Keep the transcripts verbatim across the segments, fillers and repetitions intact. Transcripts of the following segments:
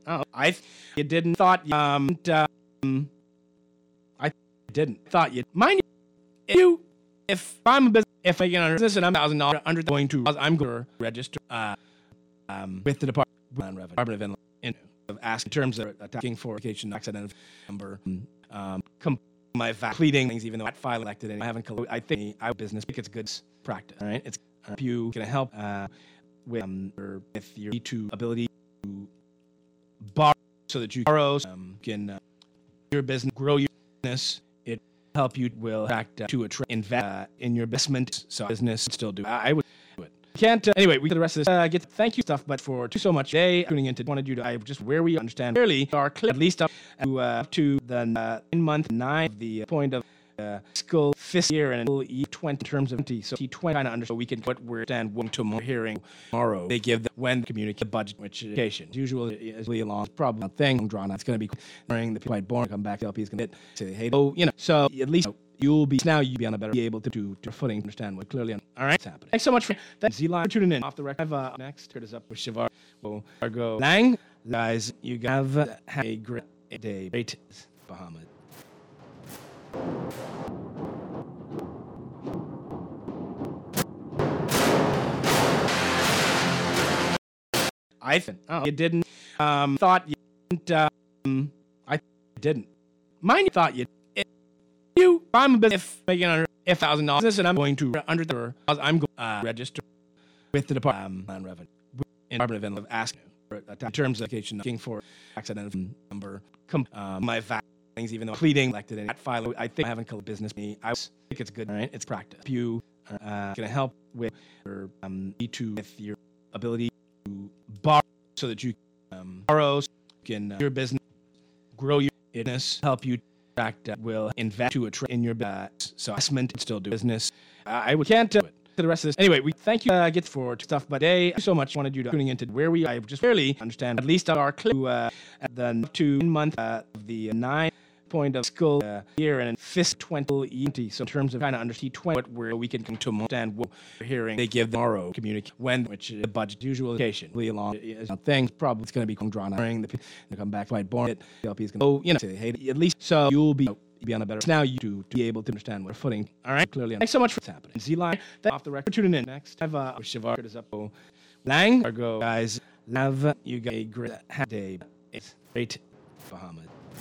Oh, I th- you didn't thought you, um, um I didn't thought you mind you if I'm a business if I get on business and I'm thousand dollars under going to I'm going to register uh um with the Department of Revenue Department of of asking in terms of attacking for vacation accident number um com- my va- pleading things even though I filed elected and I haven't coll- I think I business I think it's good practice. All right, it's uh, if you can help uh with um or with your to ability to borrow so that you borrow um, can uh, your business grow your business. It help you will act uh, to a tra- invest uh, in your investment so business still do. I, I would do it. Can't uh, anyway. We get the rest of this. Uh, get the thank you stuff, but for too so much today tuning into wanted you to I just where we understand clearly our clear at least up to uh, to the uh, nine month nine the point of. Uh, fiscal fiscal year and E twenty in terms of twenty. So T twenty kind of understand we can what we're stand one tomorrow hearing tomorrow. They give the, when the communicate budget which education usually is really long problem a thing drawn out. It's going to be during the quite boring. Come back. L P is going to say hey oh you know so at least you'll be now you'll be on a better be able to to, to footing understand what clearly on, all right it's happening. Thanks so much for that Z-Line for tuning in off the record. Uh, next here it is up with Shivar Argo Lang guys you have a great day great Bahamas. I think oh, you didn't um thought you didn't um I didn't mind you thought you it, you I'm a business if making under if thousand dollars and I'm going to under the I'm going to uh, register with the Department of Revenue in Department of asking for in terms of application looking for accident number com- um, my va- things even though pleading elected in that file I think I haven't called business me I think it's good all right it's practice if you uh gonna help with your um need to with your ability to borrow so that you um borrow so you can uh, your business grow your business help you act uh, will invest to a tra- in your uh, so investment still do business uh, I would can't uh, to the rest of this anyway we thank you uh, get for stuff but hey so much wanted you to tuning into where we I just barely understand at least our clue uh, at the two month uh, of the nine point of school uh, year and fist twenty so in terms of kind of under T twenty what where we can come to understand what we're hearing they give tomorrow communicate when which the budget usual occasion really long is a thing probably it's going to be drawn out during the they come back quite boring the L P is going to oh you know say hey at least so you'll be be on a better now you to, to be able to understand what footing all right clearly thanks so much for what's happening Z-Line off the record tuning in next have uh Shivar is up oh Lang Argo guys have you got a great day it's great Bahamas.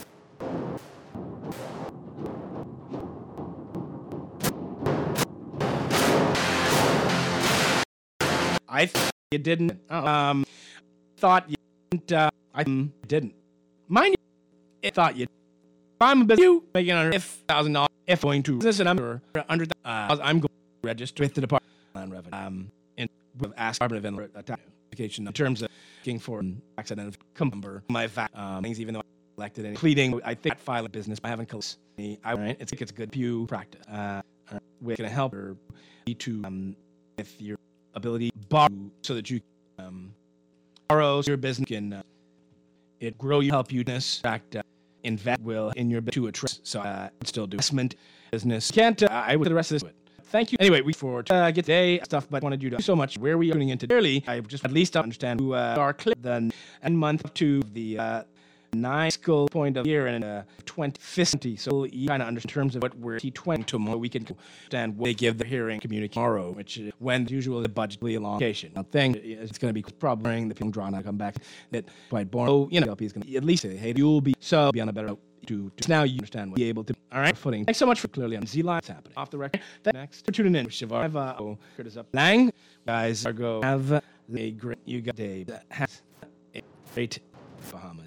I th- you didn't oh, um thought you didn't uh, I um, didn't mind you thought you I'm a business you making under if thousand dollars if going to business and I'm under uh, I'm going to register with the Department of Revenue um in with ask Department of Revenue application in terms of looking for an accident number my va- um things even though I elected and pleading I think file a business I haven't closed me I right it's it's good pew practice uh, uh we're gonna help or to um with your ability borrow so that you um borrow your business can uh, it grow you help you business act uh, invest will in your to a trust so uh still do investment business can't uh, I would the rest of this thank you anyway we for uh, get today stuff but wanted you to so much where we are tuning into early I just at least understand who uh, our clip then and month up to the uh nine school point of year and uh twenty fifty so you kind of understand in terms of what we're T twenty tomorrow we can understand what they give the hearing communicate tomorrow which uh, when usually the budget elongation now thing it's going to be probably the film drawn out come back that quite boring oh you know L P is going to at least say hey you'll be so be on a better to, to now you understand what be able to all right footing thanks so much for clearly on Z-Line it's happening off the record that next for tuning in Shivar have uh oh here it is up Lang guys are go have a great you got a has a great Bahamas.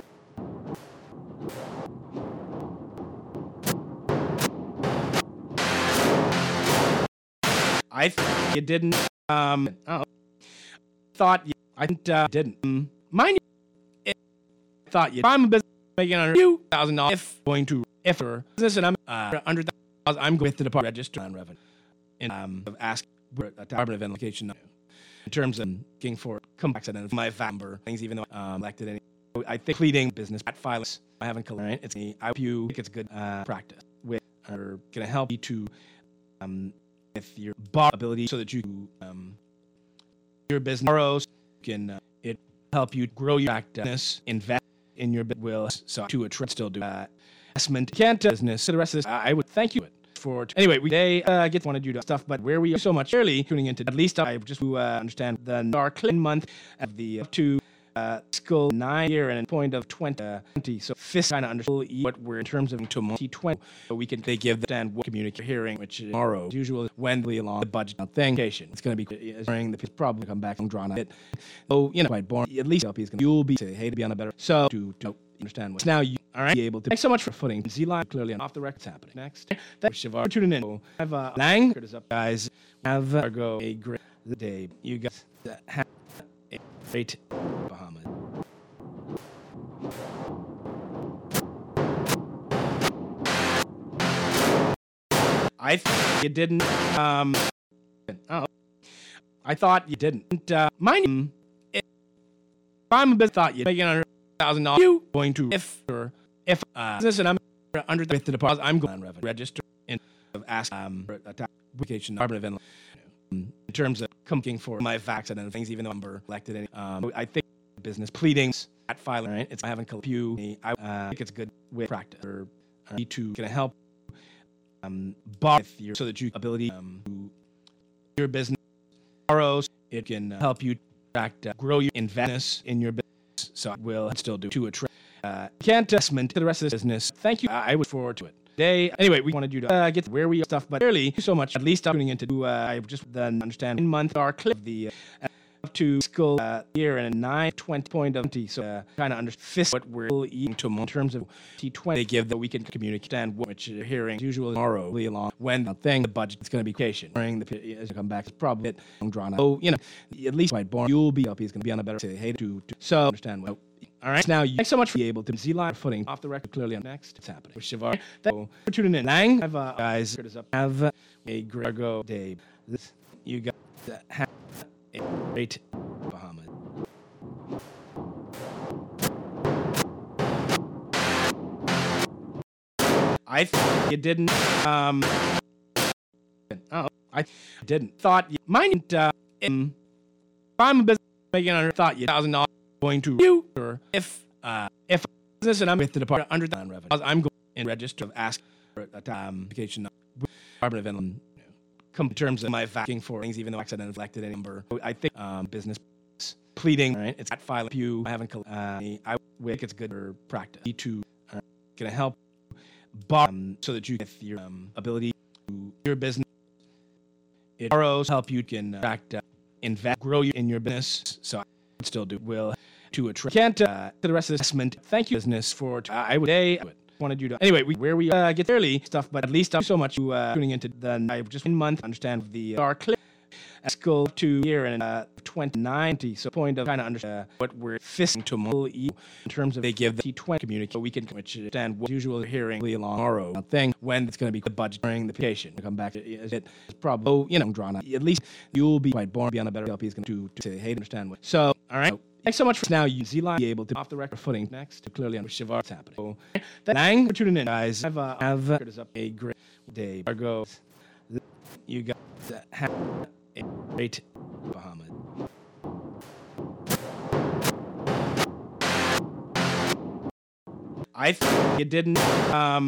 I th- you didn't um oh, thought you I didn't uh, didn't um, mind you it, thought you I'm a business making under you thousand dollars if going to if or business and I'm uh, under thousand I'm going with the Department of Register on Revenue in um of ask a Department of Education in terms of looking for come accident my V A number things even though um elected any I think pleading business at files I haven't called right it's me I hope you think it's good uh practice with are gonna help you to um with your bar ability so that you um your business borrows can uh, it help you grow your practice, invest in your will. So to a trend, still do uh, investment. Can't uh, business. So the rest of this, uh, I would thank you for. Anyway, we today uh, get wanted you to stuff, but where we are so much early tuning into at least I just to uh, understand the our clean month of the two. Uh, fiscal nine year and a point of twenty, uh, twenty. So fiscal kind of understand what we're in terms of twenty twenty. So we can they give the stand what communicate hearing, which is tomorrow, as usual, when we along the budget thing. It's going to be during the probably come back and drawn it. So you know, quite boring. At least L P is going to you'll be say hey to be on a better. So to, to understand what now you all right be able to. Thanks so much for footing Z line clearly off the record. Happening next. Thanks for tuning in. Have uh, Lang is up, guys. Have uh, go a great day. You guys have a great Bahamas. I th- you didn't. Um, oh, I thought you didn't. Uh, mind if I'm a bit thought you'd make it under thousand dollars. You going to if or if uh, business and I'm under the deposit. I'm going to revenue register in of ask um for a tax application Department of Inland in terms of coming for my vax and things. Even though I'm elected, any, um, I think business pleadings at filing. Right, it's I haven't you. I uh, think it's a good way of practice or uh, to can help. Um, borrow your, so that you ability um, to your business borrows. It can uh, help you attract, uh, grow your investments in your business. So it will still do to a trade. Uh, can't investment to the rest of the business. Thank you. I, I look forward to it. Today, anyway, we wanted you to uh, get where we are stuff, but early so much. At least I'm tuning into. Uh, I just then understand in month our clip of the. Uh, to school uh, year and a nine twenty point of twenty. So uh, kind of understand what we're eating to in terms of T twenty. They give that we can communicate and which uh, hearing usually tomorrow along when the thing the budget is going to be vacation during the as you come back. It's probably a bit drawn out. So you know at least quite boring. You'll be up. He's going to be on a better say hey to, to so understand what. All right. Now, you, thanks so much for being able to Z line footing off the record clearly on next. It's happening. With Shivar. Thank you for tuning in. Lang, have, uh, guys, have a great go day. This, you guys have a great Bahamas. I th- you didn't. Um. Oh, I didn't. Thought you might. Uh, if I'm a business making under thought you thousand dollars. Going to you or if uh if business and I'm with the department under the revenue I'm going in register of ask for a um, application Department of Inland come in terms of my vacuuming for things even though I accidentally selected a number I think um business pleading right it's at file you I haven't uh, I think it's good for practice to uh, gonna help borrow um, so that you get your um, ability to your business it borrows help you can uh, fact, uh, invest grow you in your business so I still do will to a trend. Can't uh, to the rest of the assessment. Thank you, business, for t- uh, I would say I wanted you to anyway. We, where we uh, get early stuff, but at least thank you so much for uh, tuning into the I just one month understand the uh, our clip school two year and uh, twenty ninety. So point of kind of understand uh, what we're fisting tomorrow in terms of they give the T twenty community so we can understand what usual hearing along tomorrow thing when it's going to be the budget during the vacation. Come back to it, it's probably oh, you know drawn out. At least you'll be quite born be on a better L P is going to to say hey to understand what. So all right. Thanks so much for now. You Z line be able to off the record footing next to clearly understand what's happening. So, Lang for tuning in, guys. Have uh, have uh, a great day. Argo, you guys have a great Bahamas. I th- you didn't. Um,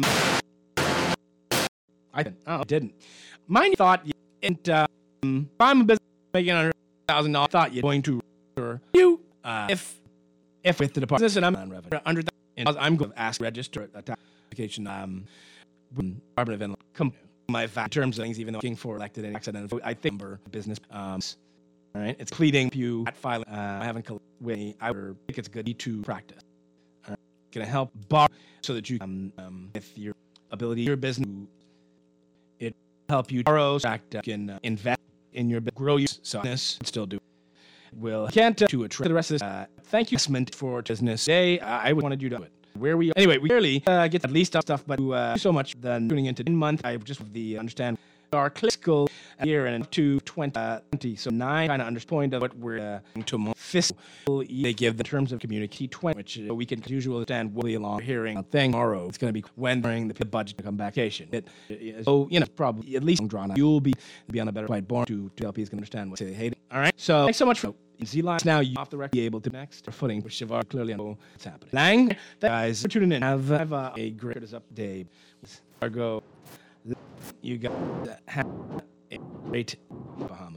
I didn't. Oh, didn't. Mine thought you didn't. Um, if I'm a business making under thousand dollars, thought you're going to or you. Uh, if if with the department and I'm on revenue under that, I'm going to ask register a tax application. Um, Department of Inland come my va- terms of things, even though I'm looking for elected and accident. I think number business. Um, all right, it's pleading you at filing. Uh, I haven't with me. I think it's good to practice. All right, gonna help borrow so that you um, um with your ability, your business, it help you borrow, act, uh, can uh, invest in your grow your business, and still do. Will can't uh, to a trade the rest of this. Uh, thank you, Smint, for business day. Uh, I wanted you to do it. Where we are. Anyway, we rarely uh, get at least stuff, but uh, so much then tuning into in month. I just the understand our clinical year and to twenty, so nine kind of under point of what we're uh, to fiscal. They give the terms of community twenty, which uh, we can usually understand really along hearing a thing tomorrow. It's going to be when during the budget to come vacation. It, it, so you know probably at least drawn out. You'll be be on a better point born to to help you can understand what say they hate it. All right. So thanks so much for. Z-Line. Now you off the record be able to next footing with Shavar clearly on what's happening. Lang, that guys for tuning in. Have, have uh, a great up day. Argo, you got have a great Bahamas.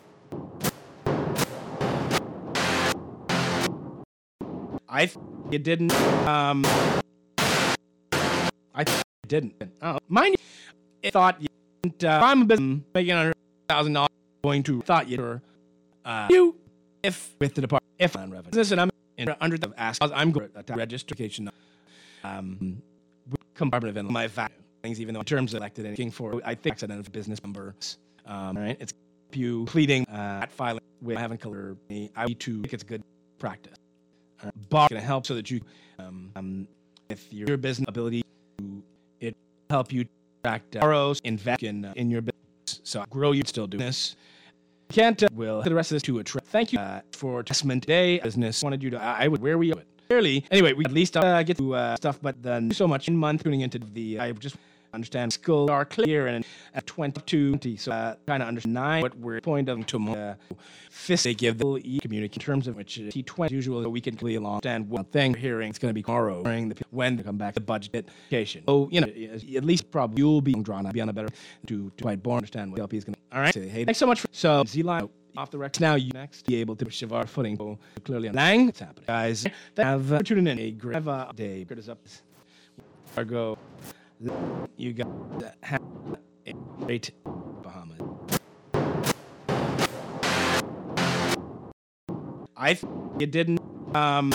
I th- you didn't. Um, I th- you didn't. Oh, mind you, I thought you didn't. Uh, I'm a business making a hundred thousand dollars. Going to thought you were uh, you if with the department if on revenue. Listen, I'm in under the ask. I'm going to registration. Um, compartment of my value things, even though in terms of elected anything for I think accident of business numbers. Um, right, it's you pleading uh, at filing with having color. I need to think it's good practice. Uh, Bob going to help so that you, um, um, if your, your business ability to it help you attract uh, borrows, invest in uh, in your business, so grow. You still do this. Can't uh, will the rest of this to attract. Thank you uh, for assessment today. Business wanted you to. I, I would where we it clearly. Anyway, we at least uh, get to uh, stuff, but then so much in month tuning into the. I just. Understand skills are clear and at twenty-two, so uh, trying to understand nine what we're point of to uh, fist they give the e communicate in terms of which uh, T twenty usually we can clearly understand one thing hearing it's going to be tomorrow during the when they come back the budget education. So you know at least probably you'll be drawn up be on a better to to quite born understand what L P is going to. All right, say hey thanks so much for so Z-Line off the record now you next be able to Shavar footing so clearly on Lang it's happening guys that have uh, tuning in a great have a day good as up Argo. You got have a great Bahamas. I th- you didn't. Um,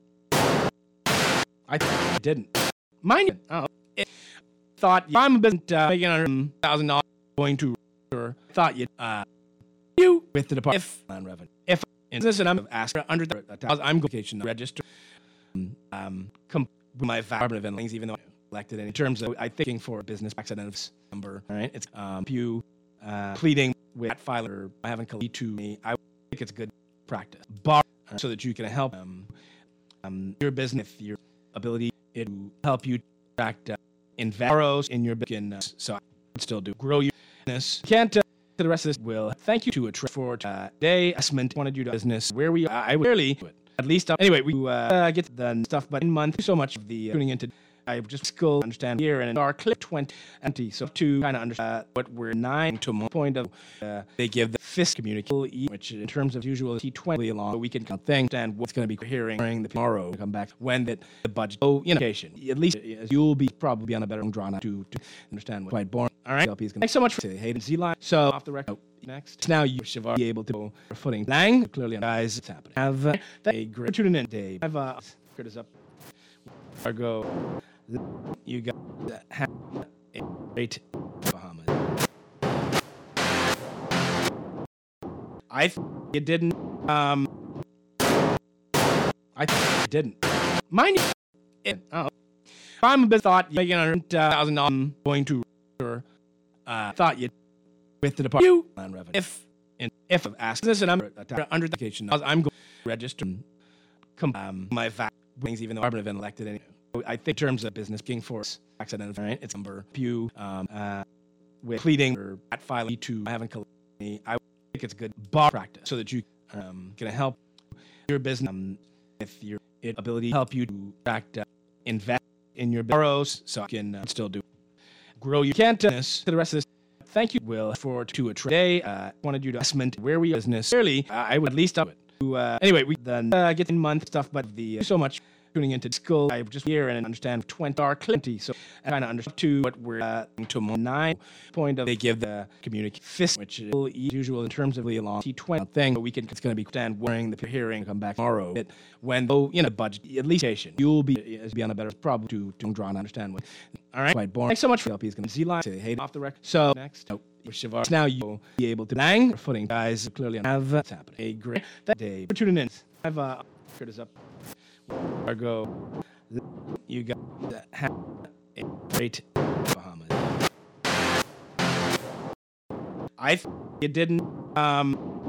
I th- you didn't. Mind you, oh, it, thought you, I'm a business uh, making a hundred thousand dollars going to. Or thought you uh you with the department if on revenue if in business and I'm asking under the I'm vacation register um com- my value of things even though. Elected in terms of I thinking for business accidents number. All right, it's um you uh, pleading with that filer. I haven't collected to me. I think it's good practice. Bar uh, so that you can help um, um your business, your ability to help you attract uh, investors in your business. So I can still do grow your business. Can't. Uh, to the rest of this will thank you to a tra- for uh, today. Assessment wanted you to business where we I, I would barely do it at least. Uh, anyway, we uh, get the stuff, but in month so much of the uh, tuning into. I just skill understand here and our clip twenty empty so to kind of understand uh, what we're nine to a point of uh, they give the fist communicate which in terms of usual T twenty along we can think and what's going to be hearing during the tomorrow come back when that the budget oh you know at least you'll be probably on a better drawn out to, to understand what quite boring. All right, L P is gonna thanks so much for hey Z-Line so off the record next now you Shavar be able to go for footing Lang clearly guys it's happening have uh, a great tuning in day have uh good as up Argo. You got have a great Bahamas. I th- you didn't. Um, I th- you didn't. Mind you, it, oh, I'm a bit thought you making a hundred thousand dollars going to or uh, thought you with the department you on revenue if and if of ask this and I'm under the education I'm going to register um, my vac things even though I've been elected anyway. I think in terms of business king force accident, right? It's number few um, uh, with pleading or at filing to I haven't collected me. I think it's good bar practice so that you um can help your business um, if your it ability to help you to attract uh, invest in your borrows so you can uh, still do grow you can't uh, to the rest of this. Thank you, Will, for to a today. Uh, wanted you to assessment where we business fairly. Uh, I would at least up it. To, uh, anyway, we then uh, get in month stuff, but the uh, so much. Tuning into school, I just hear and understand twenty are plenty. So I kind of understand to what we're uh, to nine point of they give the communicate fist, which is usual in terms of the long T twenty thing. But we can it's going to be stand wearing the hearing come back tomorrow. It, when oh you know budget at least you'll be as be on a better problem to to draw and understand what. All right, quite boring. Thanks so much for L P is going to Z-Line say hey off the record. So next. Oh, Shavar. Now you'll be able to Lang footing guys clearly have uh, it's happening. A great that day for tuning in. I've uh good as up. Argo, you got have a great Bahamas. I th- you didn't. Um,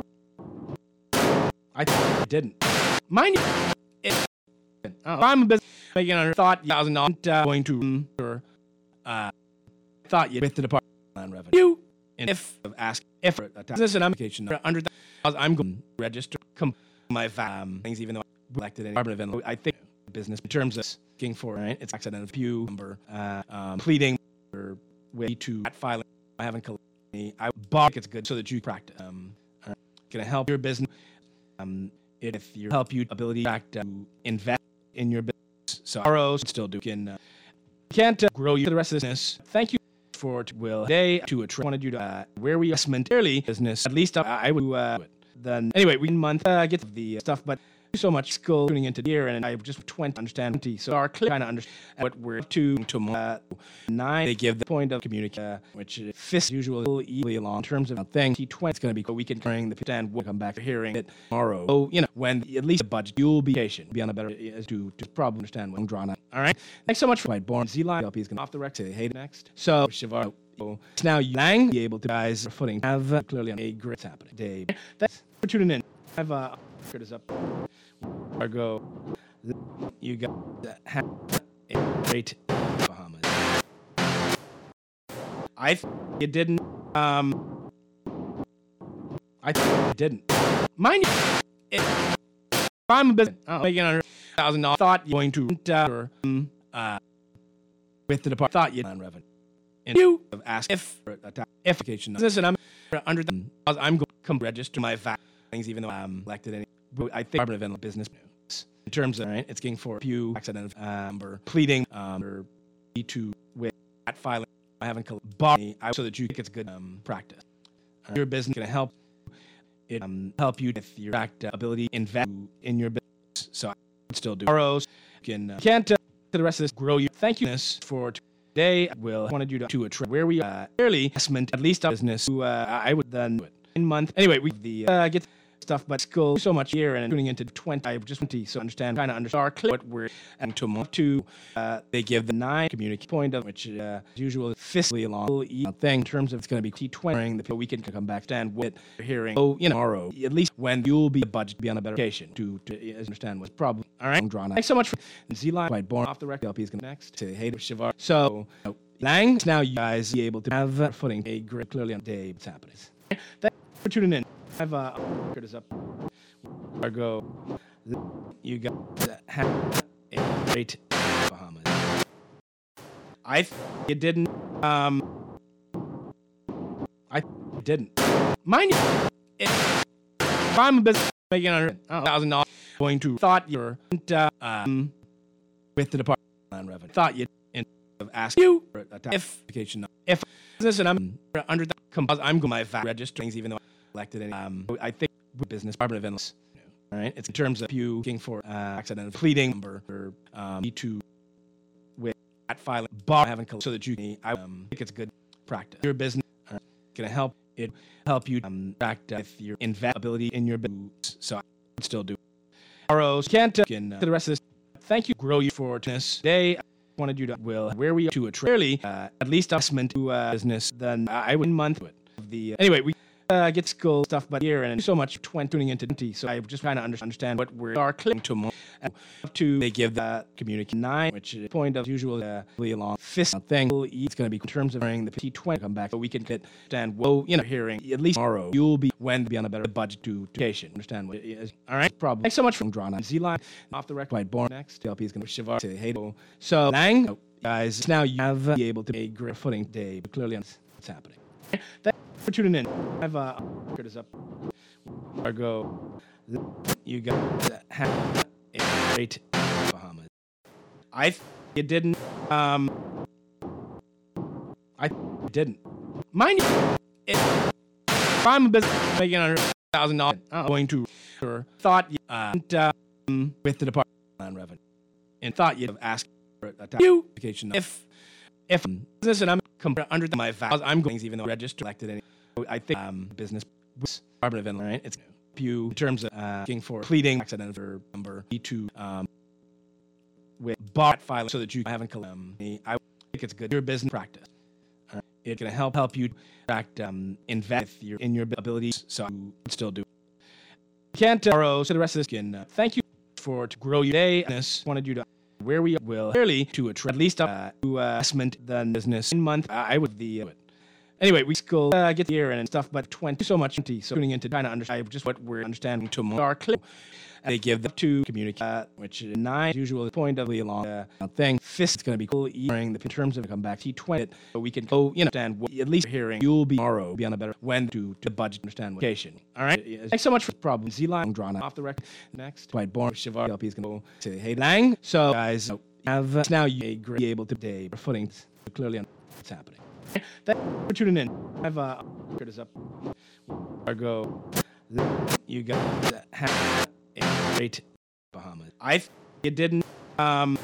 I th- you didn't. Mind you, it, oh, I'm a business making a thought thousand dollars uh, going to or uh thought you with the department on revenue. You and if ask if business and I'm vacation under I'm going to register. com- my va- um, things, even though I elected an Department of Inland. I think business in terms of looking for, right? It's accident of few number, uh, um, pleading or way to at filing. I haven't collected any. I bought it's good so that you practice. Um, uh, gonna help your business. Um, it, if you help you ability to invest in your business. So R Os still do can uh, can't uh, grow you for the rest of the business. Thank you for t- will day to a tr- wanted you to uh, where we investment early business. At least uh, I would uh, then anyway we month uh, get the stuff, but so much skill tuning into the year, and I just twenty understand twenty. So our clear kind of understand what we're to to uh, nine. They give the point of communicate, uh, which is fifth usually easily along in terms of thing. T twenty is going to be we can bring the stand. We'll come back to hearing it tomorrow. So you know when at least the budget you'll be patient, be on a better as to to probably understand what I'm drawn out. All right. Thanks so much for White Born Z Line. L P is going off the record. Say hey next. So Shivar. So now Lang be able to guys footing have uh, clearly on a great happening day. Thanks for tuning in. I've uh, is up. Argo, you got have a great Bahamas. I th- you didn't. Um, I th- you didn't. Mind you, if I'm a business, oh, making a hundred thousand dollars. Thought you're going to uh, um, uh, with the department. Thought you'd on revenue. And you have asked if if application business, and I'm under the. I'm going to come register my fact things, even though I'm elected any. I think Department of Inland Business in terms of right, it's getting for a few accident um, or pleading um, or to with at filing. I haven't bought any I, so that you think it's good um, practice. Uh, your business can help it um, help you with your act, uh, ability to invest in your business. So I can still do R Os. You can uh, can't uh, to the rest of this grow you. Thank you for today. I will wanted you to to a tra- where we uh, early investment at least a business. Who, uh, I would then do it in month anyway. We the uh, get. Stuff, but school so much here and tuning into twenty. I just twenty, so understand kind of understand what we're and to month two. Uh, they give the nine communicate point of which uh, is usually fiscally along thing in terms of it's going to be T twenty. The we can come back stand with hearing. Oh, you know, tomorrow at least when you'll be a budget be on a better location to to understand what's problem. All right, I'm drawn out. Thanks so much for Z Line. White Born off the record. L P is going next to hate Shivar. So uh, Lang, now you guys be able to have uh, footing a grip clearly on the day what's happening. Thanks for tuning in. I've uh, is up. Argo, you got have a great Bahamas. I th- you didn't. Um, I th- you didn't. Mind you, if I'm a business making a hundred thousand dollars, going to thought you're uh, um with the Department of Revenue. Thought you in of ask you for a if application if business and I'm under the I'm going my V A T registrings even though. Elected any, um, I think business Department of Inland. All right, it's in terms of you looking for uh, accident of pleading number or um, need to with at filing bar haven't so that you can. I um, think it's good practice. Your business uh, gonna help it help you um, practice with your invest ability in your business. So I would still do. R Os can't uh, can uh, to the rest of this. Thank you, grow you for this day. I wanted you to will where we are to a fairly uh, at least investment to uh, business. Then uh, I would month with the uh, anyway we. Uh, get school stuff, but here and so much twenty tuning into twenty. So I just kind of understand what we are clicking to more. To they give the communicate nine, which is point of usual uh, along fist thing. It's going to be in terms of hearing the T twenty come back, so we can get understand. Well, you know, hearing at least tomorrow you'll be when be on a better budget to education. Understand what it is? All right, problem. Thanks so much for drawn on Z Line off the record. White Born next. L P is going to Shivar say hey. So Lang, oh, guys, now you have uh, be able to be a great footing day, but clearly on what's happening. Thanks for tuning in. I've uh, is up. Argo, you got have a great Bahamas. I th- you didn't. Um, I th- you didn't. Mind you, if I'm a business making a hundred thousand dollars, going to or thought you uh, um, with the Department of Revenue and thought you'd have asked for a you application if if um, business and I'm under my V A T. I'm going even though I registered elected any. I think um, business Department of Inland, right? It's few in terms of uh, looking for pleading accident or number to um, with bar filing so that you haven't um, I think it's good your business practice. Uh, it's gonna help help you act um, invest your in your abilities. So you can still do. Can't uh, R O so the rest of this can uh, thank you for to grow your day. This wanted you to where we will early to a at least uh, to uh, investment than business in month. Uh, I would the. Uh, Anyway, we still uh, get the year and stuff, but twenty so much twenty. So tuning into trying to understand just what we're understanding to more clear. And they give them to communicate, uh, which is nine usual point of the long uh, thing. Fist is going to be cool during the in terms of come back T twenty, so we can go, you know, understand what, at least hearing you'll be tomorrow, be on a better when to to budget understand location. All right. Thanks so much for the problem. Z line drawn off the record. Next, Dwight Born Shivar L P is going to go say hey Lang. So guys, have uh, now you be able to day for footing clearly on what's happening. Thanks for tuning in. I've uh, is up. Argo, you guys have a great Bahamas. I th- you didn't. Um,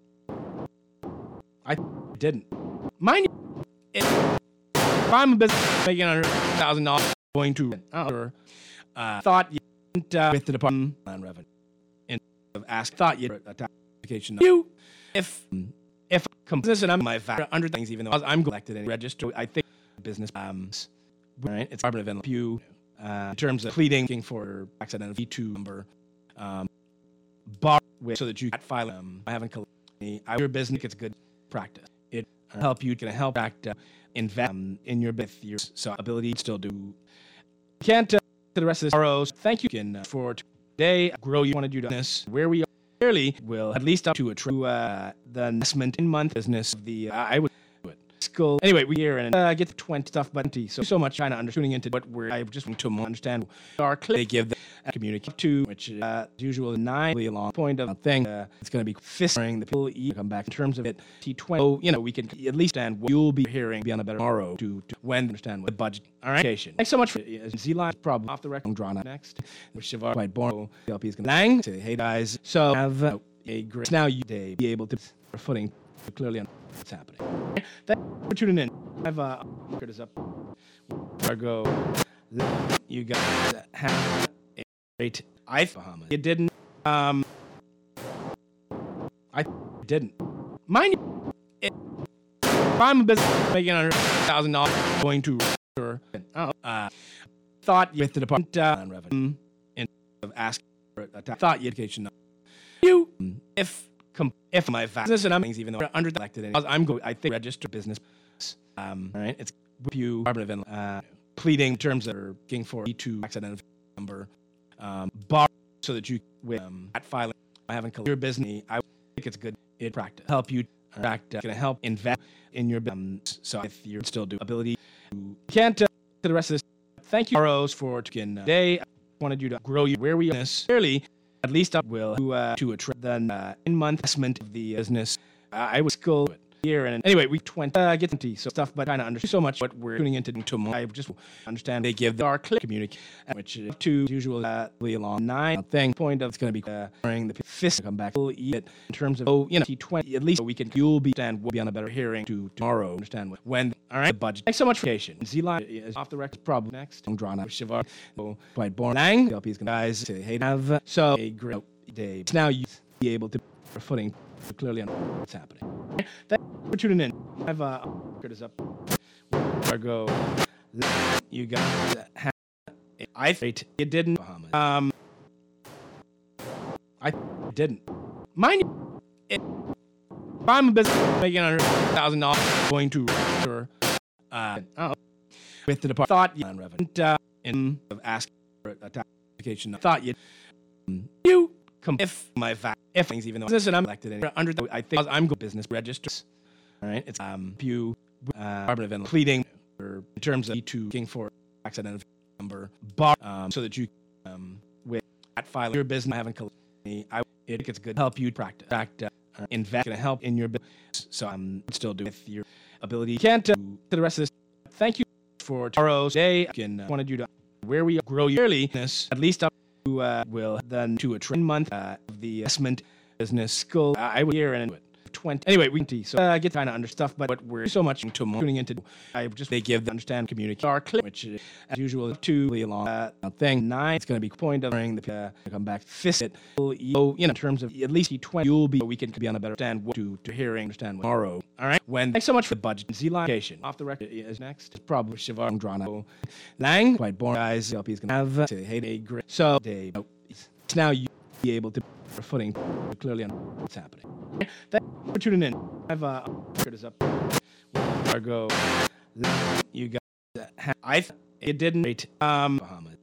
I didn't. Mind you, if I'm a business making one hundred thousand dollars going to uh, uh, thought you didn't uh, with the Department of Revenue and ask thought you a tax application. You if if business and I'm my VAT under things even though I'm collected and registered. I think business um right. It's Department of Revenue uh, in terms of pleading for accidental V two number. Um, bar with so that you can file um I haven't collected any I your business it's good practice. It uh, help you can help act uh, invest um, in your with your so ability to still do can't uh, to the rest of this borrows. Thank you again uh, for today. Grow you want to do this where we are clearly will at least up to a true uh, the investment in month business of the uh, I would do it school anyway we here and uh, get the twenty stuff but twenty so so much trying to understanding into what we're I just want to understand our clip they give the communicate to which uh usual nine really long point of thing uh, it's going to be fisting the people you come back in terms of it T twenty so, you know we can at least understand what you'll be hearing be on a better tomorrow to, to when understand what the budget all right thanks so much for uh, Z line problem off the record drawn out next which Shivar White Born L P is going to Lang say hey guys so have uh, a great now you day be able to for footing clearly on what's happening. Thanks for tuning in. I've uh is up Argo you guys have a great I Bahamas. You didn't um I didn't. Mind you, if I'm a business making one hundred thousand dollars going to uh, uh thought with the Department uh, of Revenue and of asking for a thought you education you if if my business and I'm things even though under elected and I'm going I think register business um all right it's with you Department of uh pleading in terms of looking for E two accidental number um bar so that you with um at filing I haven't collected your business I think it's good it practice help you act uh, gonna help invest in your um so if you still do ability to can't uh, to the rest of this thank you Rose for today I wanted you to grow you where we are clearly at least up will uh, to a trip then uh, in month investment of the business uh, I was school here and anyway we twenty uh, get twenty so stuff but trying to understand so much what we're tuning into tomorrow I just understand they give the our click communicate which is two usual uh, really long nine thing point of it's going to be uh, during the fist come back we'll eat it in terms of oh you know T twenty at least we can you'll be and we'll be on a better hearing to tomorrow understand when all right the budget thanks so much for vacation Z line is off the record problem next I'm drawn out Shivar so Dwight Born Lang L P's guys say hey have so a great day now you be able to for footing clearly on what's happening. Thanks for tuning in. I've uh is up Argo you guys have a I think you didn't Bahamas. um I didn't mind you if I'm a business making one hundred thousand dollars going to uh oh, with the Department thought you Revenue uh, in of asking for a tax application thought you you if my VAT if things even though business and I'm elected and under I think I'm go business registers all right it's um few uh Department of pleading or in terms of E two looking for accidental number bar um so that you um with at filing your business I haven't collected any I it it's good help you practice act uh, invest gonna help in your business so I'm still do with your ability can't uh, to the rest of this thank you for tomorrow's day again uh, wanted you to where we grow your business at least up to uh, will then to a trend month uh, of the investment business school uh, I would hear and twenty anyway we can so uh, get trying to under stuff but what we're so much into tuning into I just they give the understand communicate our clip which is as usual two really long uh, thing nine it's going to be point of during the uh, come back fist it so you know in terms of at least twenty you'll be we can be on a better stand to to hearing understand tomorrow all right when thanks so much for the budget Z line off the record is next it's probably Shivar drawn out Lang White Born guys L P is going to have uh, say hey they great so they it's now you be able to for footing clearly on what's happening. Thanks for tuning in. I've uh is up Argo you guys ha- I th- it didn't rate um Bahamas.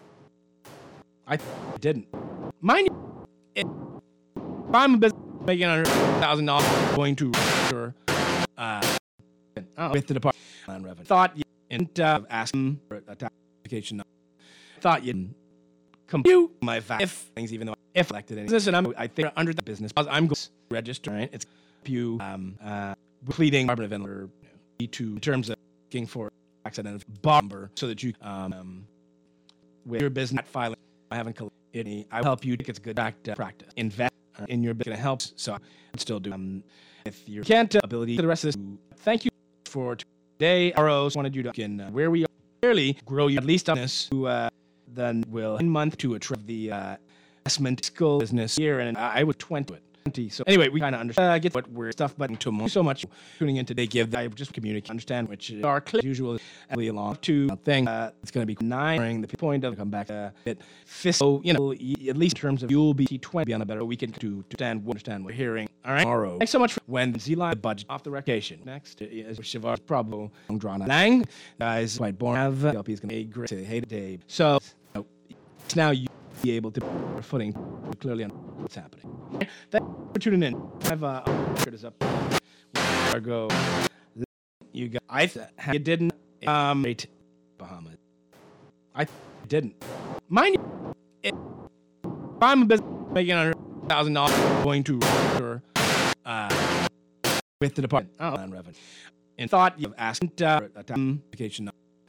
I th- it didn't. Mind you, it, if I'm a business making a hundred thousand dollars going to or uh oh, with the department on revenue. Thought you didn't uh, ask them for a tax application. Thought you'd compute my V A T if things even though if elected in business and I'm I think under the business I'm going to register, right? It's you um uh pleading Department of Inland to in terms of looking for accident number so that you um with your business filing I haven't collected any I will help you. It's a good practice practice invest uh, in your business. It helps, so I would still do um if you can't uh, ability for the rest of this. Thank you for today. R Os wanted you to can uh, where we are clearly grow you at least on this to uh then will in month to attract the uh investment skill business year and uh, I would twenty it. So anyway, we kind of understand. Uh, get what we're stuff, but to thank you so much for tuning in today. Give I just communicate, understand which are clear usual really along to thing. Uh, it's going to be nine during the point of come back. Uh, it fiscal, you know, at least in terms of you'll be twenty be on a better. We can to to understand understand what we're hearing. All right, tomorrow. Thanks so much for when Z-Line budget off the vacation. Next is Shivar Prabhu Drawn Lang. Guys, quite boring. Have L P is going to be great. Say hey to Dave. So it's now you be able to put footing clearly on what's happening. Thank you for tuning in. I've uh, shirt is up. Go. You got. I th- you didn't um rate Bahamas. I th- didn't. Mind you, it, if I'm a business making a hundred thousand dollars going to or uh with the department oh, on revenue and thought you've asked uh, a application.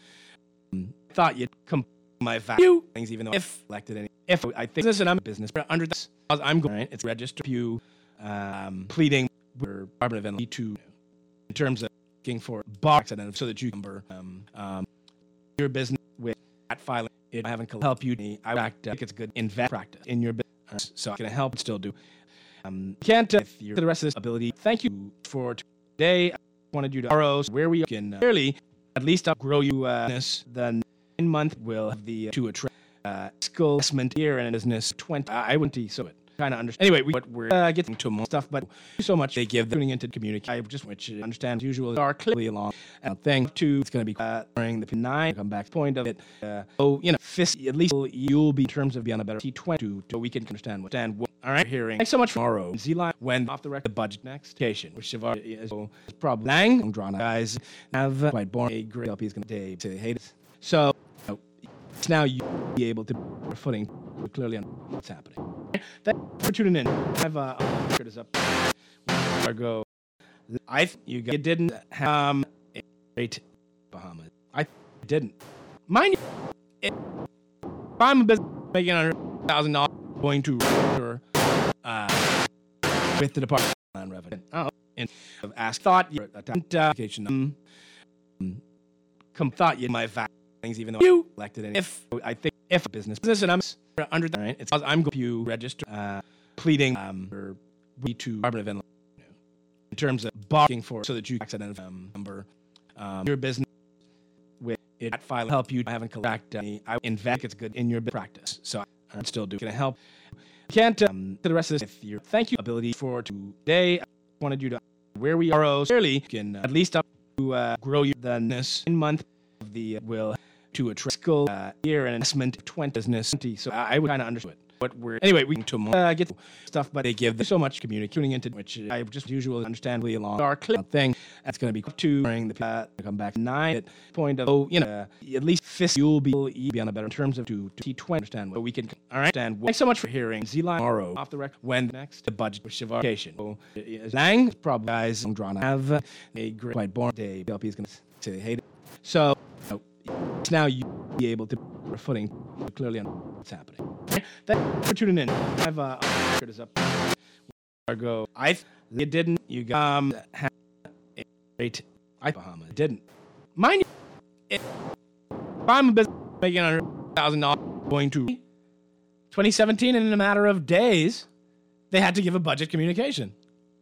Um, thought you'd come. My value things even though if elected any if I think this and I'm a business but under this I'm going right, it's registered you um pleading for Department of Inland to in terms of looking for box accident so that you number um um your business with that filing it I haven't help you I act, uh, think it's good invest practice in your business so I can help still do um can't uh, if you're the rest of this ability. Thank you for today. I wanted you to R Os where we can uh, clearly at least I'll grow you uh business then in month will have the uh, to attract uh, skill investment year and business twenty. I wouldn't so it kind of understand. Anyway, we, but we're uh, getting to more stuff, but thank you so much they give the tuning into communicate. I just want you to understand usually are clearly along and thing two. It's going to be uh, during the nine. Come back point of it. Uh, oh, you know, fist, at least you'll be in terms of be on a better T twenty so we can understand what and what. All right, hearing. Thanks so much tomorrow. Z-Line when off the record the budget next station, which Shivar is probably Lang. Drawn guys have uh, quite boring. A great L P is going to say hey. So. It's now you be able to put footing clearly on what's happening. Thank you for tuning in. I've uh, shirt is up. Go. I th- you, got, you didn't have um rate Bahamas. I th- didn't. Mind you, it, if I'm a business making a hundred thousand dollars going to or uh with the department on revenue. Oh, and I've asked thought you application. Um, come thought you my V A T. Things even though you elected any if I think if a business business and I'm under the right, it's I'm going to register uh pleading um or we to Department of Inland in terms of barking for so that you accident um, number um your business with it file help you I haven't collected any I invest it's good in your practice so I still do can I help can't um to the rest of this if your thank you ability for today. I wanted you to where we are clearly can at least up to uh, grow your the this in month of the uh, will to attract skill uh, year and investment twenty business twenty. So I, I would kind of understand what we're anyway we can to more uh, get stuff but they give so much communicating into which I just usually understandably along our clear thing that's going to be two during the uh, come back nine at point of oh you know uh, at least fist you'll be be on a better in terms of to T twenty understand what we can all right and thanks so much for hearing Z-Line tomorrow off the record when the next the budget for Shivar so Lang probably guys drawn have uh, a great quite boring day L P is going to say hey so it's now you be able to put footing clearly on what's happening. Thank you for tuning in. I've uh, shirt is up. Go. I th- you didn't. You got um have a rate. I Bahamas didn't. Mind you, it, if I'm a business making a hundred thousand dollars going to twenty seventeen and in a matter of days, they had to give a budget communication.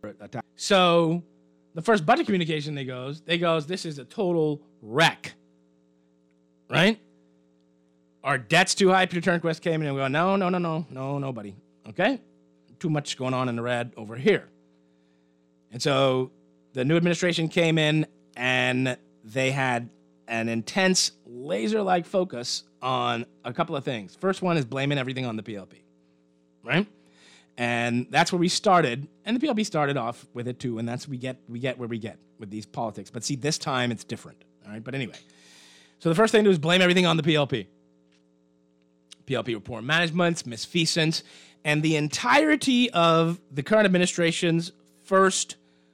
So the first budget communication they goes, they goes, this is a total wreck. Right? Our debt's too high. Peter Turnquist came in and we go, no, no, no, no, no, nobody. Okay? Too much going on in the red over here. And so the new administration came in and they had an intense laser-like focus on a couple of things. First one is blaming everything on the P L P, right? And that's where we started, and the P L P started off with it too, and that's we get we get where we get with these politics. But see, this time it's different, all right? But anyway, so the first thing to do is blame everything on the P L P. P L P were poor management, misfeasance, and the entirety of the current administration's first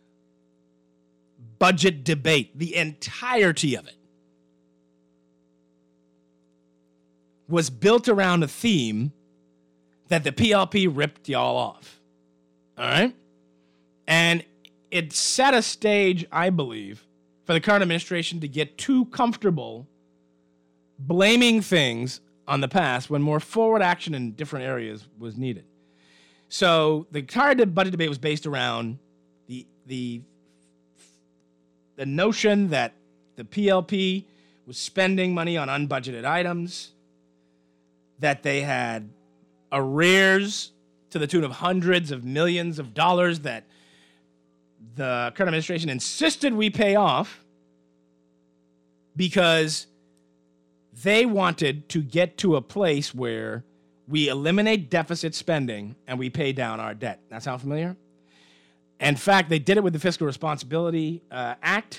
budget debate, the entirety of it, was built around a theme that the P L P ripped y'all off. All right? And it set a stage, I believe, for the current administration to get too comfortable blaming things on the past when more forward action in different areas was needed. So the entire budget debate was based around the the the notion that the P L P was spending money on unbudgeted items, that they had arrears to the tune of hundreds of millions of dollars that the current administration insisted we pay off because they wanted to get to a place where we eliminate deficit spending and we pay down our debt. That sound familiar? In fact, they did it with the Fiscal Responsibility uh, Act,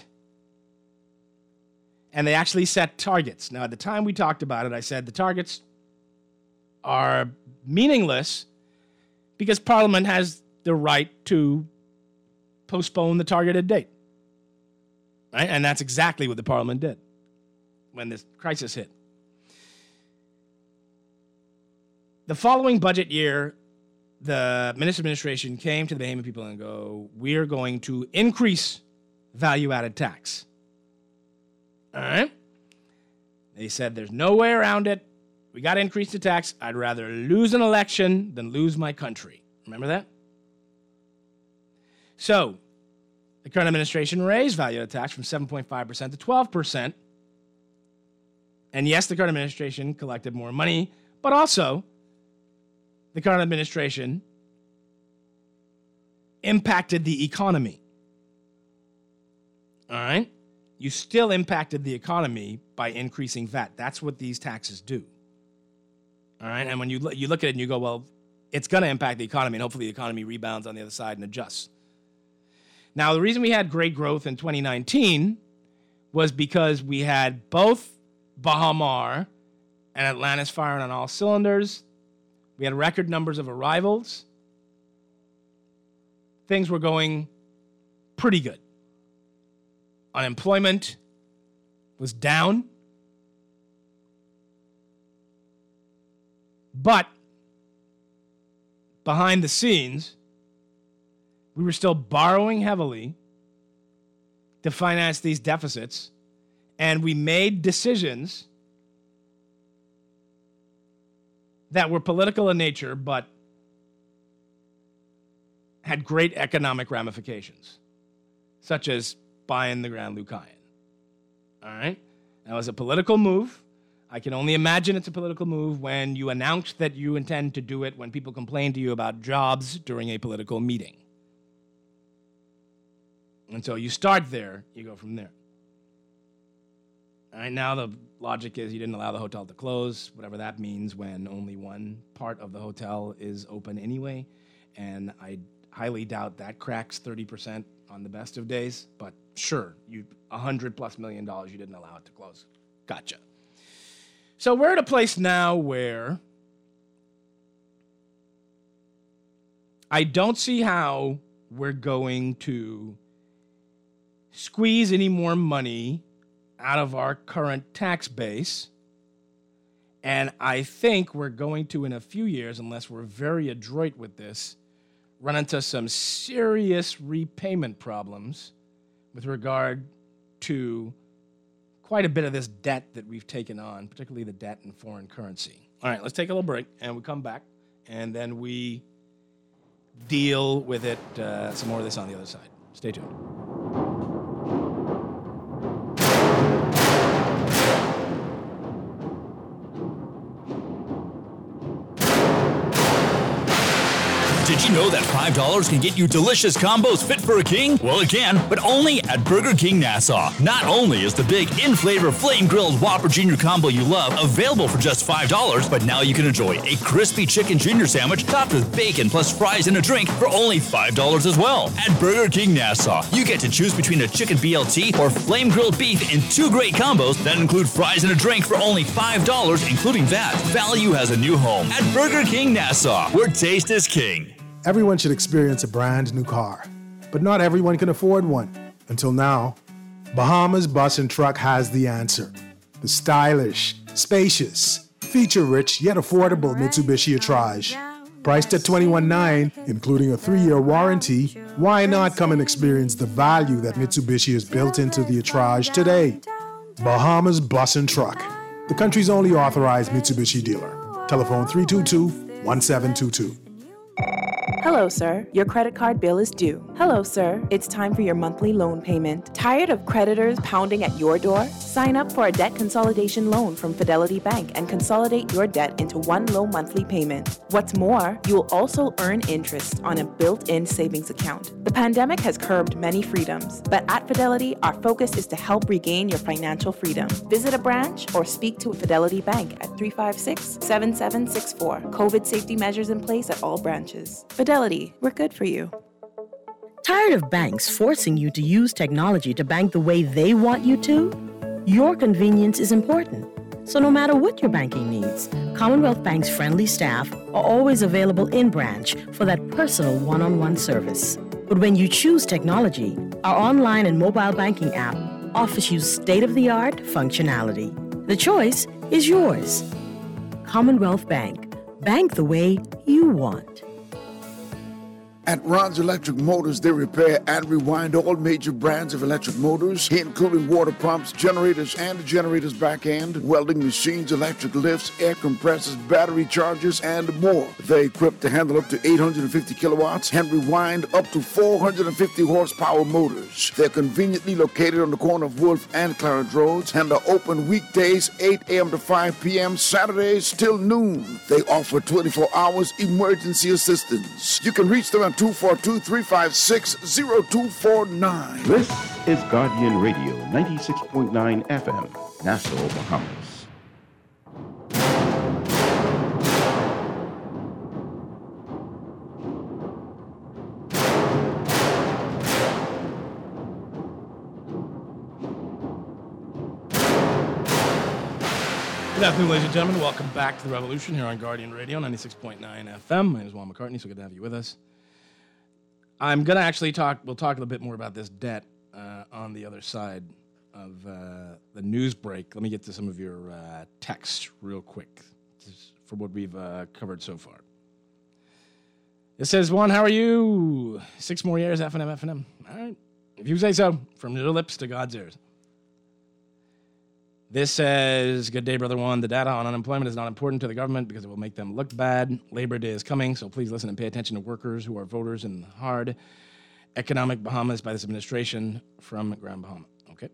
and they actually set targets. Now, at the time we talked about it, I said the targets are meaningless because Parliament has the right to postpone the targeted date. Right? And that's exactly what the Parliament did when this crisis hit. The following budget year, the Minister administration came to the Bahamian people and go, we're going to increase value-added tax. All right? They said there's no way around it. We got to increase the tax. I'd rather lose an election than lose my country. Remember that? So, the current administration raised value-added tax from seven point five percent to twelve percent. And yes, the current administration collected more money, but also the current administration impacted the economy. All right? You still impacted the economy by increasing V A T. That's what these taxes do. All right? And when you, lo- you look at it and you go, well, it's going to impact the economy, and hopefully the economy rebounds on the other side and adjusts. Now, the reason we had great growth in twenty nineteen was because we had both Baha Mar and Atlantis firing on all cylinders. We had record numbers of arrivals. Things were going pretty good. Unemployment was down. But behind the scenes, we were still borrowing heavily to finance these deficits, and we made decisions that were political in nature, but had great economic ramifications, such as buying the Grand Lucayan. All right? That was a political move. I can only imagine it's a political move when you announce that you intend to do it when people complain to you about jobs during a political meeting. And so you start there, you go from there. All right, now the logic is you didn't allow the hotel to close, whatever that means when only one part of the hotel is open anyway. And I highly doubt that cracks thirty percent on the best of days. But sure, you one hundred plus million dollars, you didn't allow it to close. Gotcha. So we're at a place now where I don't see how we're going to squeeze any more money out of our current tax base. And I think we're going to, in a few years, unless we're very adroit with this, run into some serious repayment problems with regard to quite a bit of this debt that we've taken on, particularly the debt in foreign currency. All right, let's take a little break, and we come back, and then we deal with it, uh, some more of this on the other side. Stay tuned. Did Did you know that five dollars can get you delicious combos fit for a king? Well, it can, but only at Burger King Nassau. Not only is the big in-flavor flame-grilled Whopper Junior combo you love available for just five dollars, but now you can enjoy a crispy chicken junior sandwich topped with bacon plus fries and a drink for only five dollars as well. At Burger King Nassau, you get to choose between a chicken B L T or flame-grilled beef in two great combos that include fries and a drink for only five dollars, including that. Value has a new home at Burger King Nassau, where taste is king. Everyone should experience a brand new car, but not everyone can afford one. Until now, Bahamas Bus and Truck has the answer. The stylish, spacious, feature-rich, yet affordable Mitsubishi Atrage. Priced at twenty-one thousand nine hundred dollars, including a three-year warranty, why not come and experience the value that Mitsubishi has built into the Atrage today? Bahamas Bus and Truck, the country's only authorized Mitsubishi dealer. Telephone three two two, one seven two two. Hello, sir. Your credit card bill is due. Hello, sir. It's time for your monthly loan payment. Tired of creditors pounding at your door? Sign up for a debt consolidation loan from Fidelity Bank and consolidate your debt into one low monthly payment. What's more, you will also earn interest on a built-in savings account. The pandemic has curbed many freedoms, but at Fidelity, our focus is to help regain your financial freedom. Visit a branch or speak to a Fidelity Bank at three five six, seven seven six four. COVID safety measures in place at all branches. Fidelity, we're good for you. Tired of banks forcing you to use technology to bank the way they want you to? Your convenience is important. So no matter what your banking needs, Commonwealth Bank's friendly staff are always available in branch for that personal one-on-one service. But when you choose technology, our online and mobile banking app offers you state-of-the-art functionality. The choice is yours. Commonwealth Bank. Bank the way you want. At Ron's Electric Motors, they repair and rewind all major brands of electric motors, including water pumps, generators and the generator's back end, welding machines, electric lifts, air compressors, battery chargers, and more. They're equipped to handle up to eight hundred fifty kilowatts and rewind up to four hundred fifty horsepower motors. They're conveniently located on the corner of Wolf and Clarence Roads and are open weekdays eight a.m. to five p.m., Saturdays till noon. They offer twenty-four hours emergency assistance. You can reach them at two four two, three five six, zero two four nine. This is Guardian Radio, ninety-six point nine F M, Nassau, Bahamas. Good afternoon, ladies and gentlemen. Welcome back to The Revolution here on Guardian Radio, ninety-six point nine F M. My name is Juan McCartney, so good to have you with us. I'm going to actually talk, we'll talk a little bit more about this debt uh, on the other side of uh, the news break. Let me get to some of your uh, texts real quick for what we've uh, covered so far. It says, Juan, how are you? Six more years, F and M, F and M. All right. If you say so, from your lips to God's ears. This says, good day, Brother Juan. The data on unemployment is not important to the government because it will make them look bad. Labor Day is coming, so please listen and pay attention to workers who are voters in the hard economic Bahamas by this administration from Grand Bahama. Okay.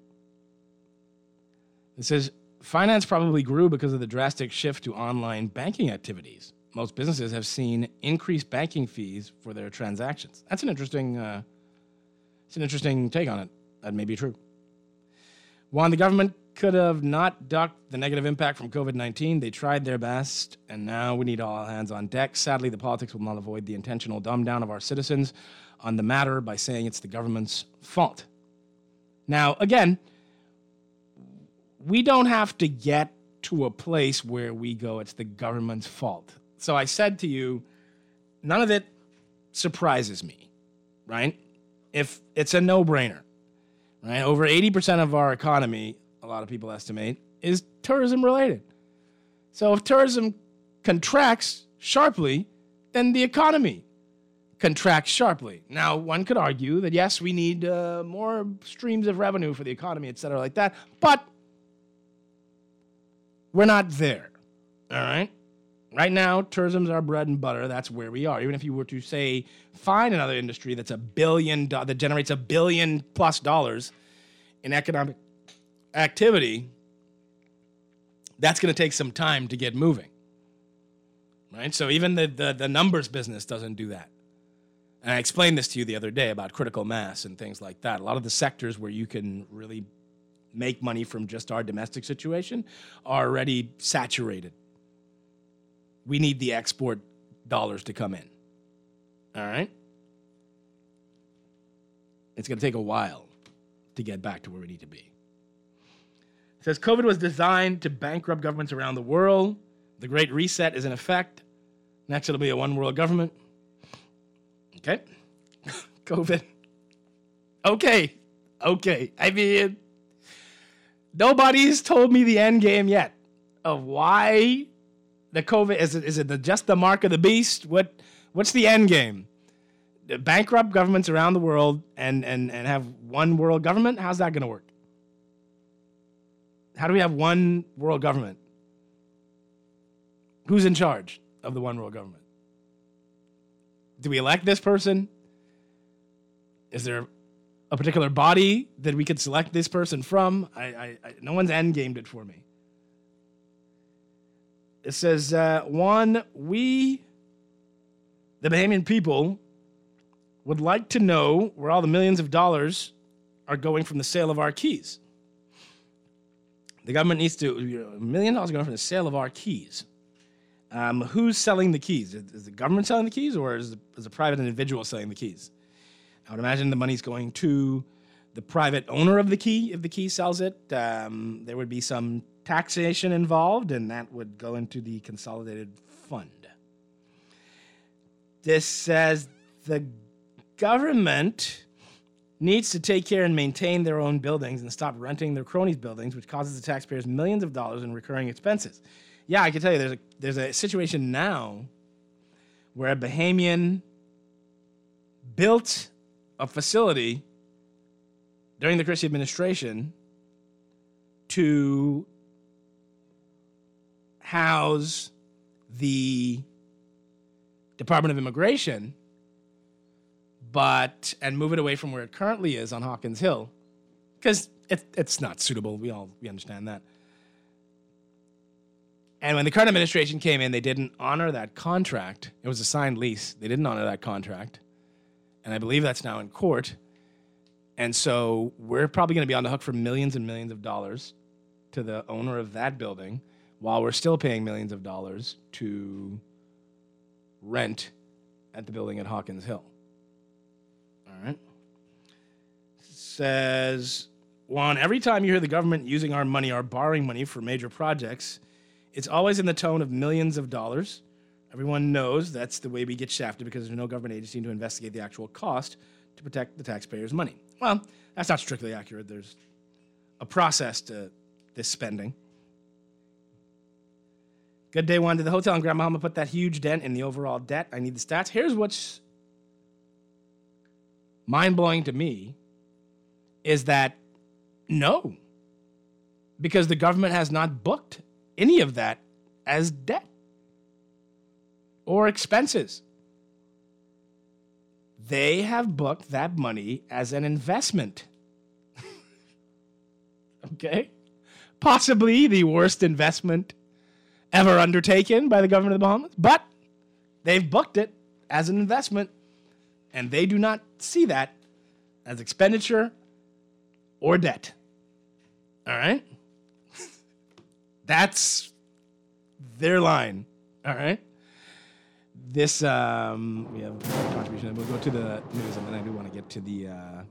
It says, finance probably grew because of the drastic shift to online banking activities. Most businesses have seen increased banking fees for their transactions. That's an interesting, uh, it's an interesting take on it. That may be true. Juan, the government could have not ducked the negative impact from covid nineteen. They tried their best, and now we need all hands on deck. Sadly, the politics will not avoid the intentional dumb down of our citizens on the matter by saying it's the government's fault. Now, again, we don't have to get to a place where we go, it's the government's fault. So I said to you, none of it surprises me, right? If it's a no-brainer, right? Over eighty percent of our economy, a lot of people estimate, is tourism related. So if tourism contracts sharply, then the economy contracts sharply. Now, one could argue that, yes, we need uh, more streams of revenue for the economy, et cetera, like that, but we're not there, all right? Right now, tourism's our bread and butter. That's where we are. Even if you were to, say, find another industry that's a billion, do- that generates a billion plus dollars in economic activity, that's going to take some time to get moving, right? So even the, the the numbers business doesn't do that. And I explained this to you the other day about critical mass and things like that. A lot of the sectors where you can really make money from just our domestic situation are already saturated. We need the export dollars to come in. All right? It's going to take a while to get back to where we need to be. It says COVID was designed to bankrupt governments around the world. The Great Reset is in effect. Next, it'll be a one world government. Okay. COVID. Okay. Okay. I mean, nobody's told me the end game yet of why the COVID, is it, is it the, just the mark of the beast? What What's the end game? Bankrupt governments around the world and, and, and have one world government? How's that going to work? How do we have one world government? Who's in charge of the one world government? Do we elect this person? Is there a particular body that we could select this person from? I, I, I no one's endgamed it for me. It says, uh, one, we, the Bahamian people, would like to know where all the millions of dollars are going from the sale of our keys. The government needs to, you know, a million dollars going from the sale of our keys. Um, who's selling the keys? Is, is the government selling the keys, or is, is a private individual selling the keys? I would imagine the money's going to the private owner of the key. If the key sells it, um, there would be some taxation involved, and that would go into the consolidated fund. This says the government needs to take care and maintain their own buildings and stop renting their cronies' buildings, which causes the taxpayers millions of dollars in recurring expenses. Yeah, I can tell you there's a, there's a situation now where a Bahamian built a facility during the Christie administration to house the Department of Immigration, but and move it away from where it currently is on Hawkins Hill, because it, it's not suitable. We all we understand that. And when the current administration came in, they didn't honor that contract. It was a signed lease. They didn't honor that contract. And I believe that's now in court. And so we're probably going to be on the hook for millions and millions of dollars to the owner of that building, while we're still paying millions of dollars to rent at the building at Hawkins Hill. All right. Says, Juan, every time you hear the government using our money or borrowing money for major projects, it's always in the tone of millions of dollars. Everyone knows that's the way we get shafted because there's no government agency to investigate the actual cost to protect the taxpayers' money. Well, that's not strictly accurate. There's a process to this spending. Good day one. Did the hotel in Grand Bahama put that huge dent in the overall debt? I need the stats. Here's what's mind-blowing to me is that no, because the government has not booked any of that as debt or expenses. They have booked that money as an investment. Okay? Possibly the worst investment ever undertaken by the government of the Bahamas, but they've booked it as an investment, and they do not see that as expenditure or debt. All right? That's their line. All right? This, um, we have contribution, and we'll go to the news, and then I do want to get to the, uh,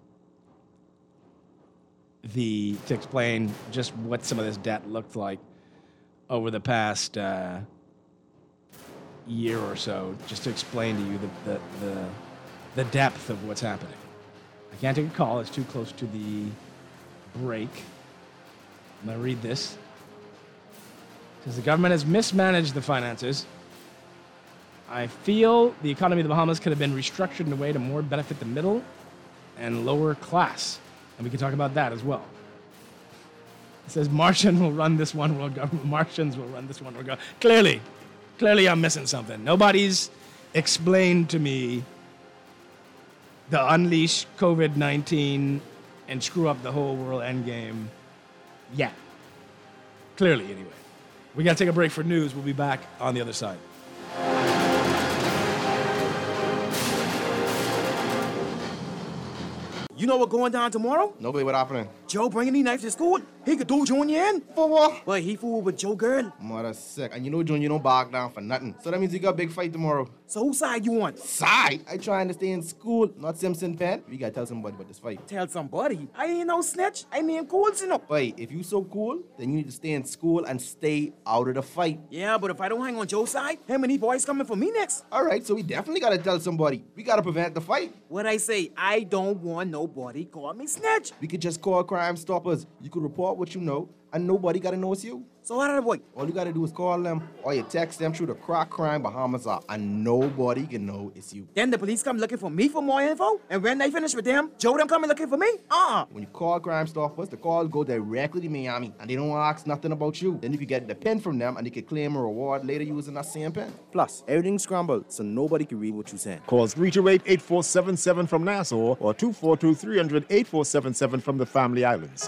the, to explain just what some of this debt looked like over the past uh, year or so, just to explain to you the, the, the, the depth of what's happening. I can't take a call. It's too close to the break. I'm going to read this. It says the government has mismanaged the finances. I feel the economy of the Bahamas could have been restructured in a way to more benefit the middle and lower class. And we can talk about that as well. It says Martian will run this one world government. Martians will run this one world government. Clearly, clearly I'm missing something. Nobody's explained to me the unleash COVID nineteen and screw up the whole world endgame yet. Clearly, anyway. We got to take a break for news. We'll be back on the other side. You know what going down tomorrow? Nobody, what happening? Joe bringing these knives to school. He could do Junior in. For what? But he fooled with Joe girl. Mother sick. And you know Junior don't bark down for nothing. So that means you got a big fight tomorrow. So whose side you on? Side? I trying to stay in school, not Simpson Pen. We gotta tell somebody about this fight. Tell somebody? I ain't no snitch. I mean cool, you know. Wait, if you so cool, then you need to stay in school and stay out of the fight. Yeah, but if I don't hang on Joe's side, him and these boys coming for me next. All right, so we definitely gotta tell somebody. We gotta prevent the fight. What I say, I don't want nobody call me snitch. We could just call Crime Stoppers. You could report what you know, and nobody gotta know it's you. So how did I boy? All you gotta do is call them, or you text them through the Crack Crime Bahamas app, and nobody can know it's you. Then the police come looking for me for more info, and when they finish with them, Joe them coming looking for me? Uh-uh. When you call Crime Stoppers, the calls go directly to Miami, and they don't ask nothing about you. Then you can get the pen from them, and they can claim a reward later using that same pen. Plus, everything's scrambled, so nobody can read what you're saying. Call three two eight, eight four seven seven from Nassau or two four two, three hundred, eight four seven seven from the Family Islands.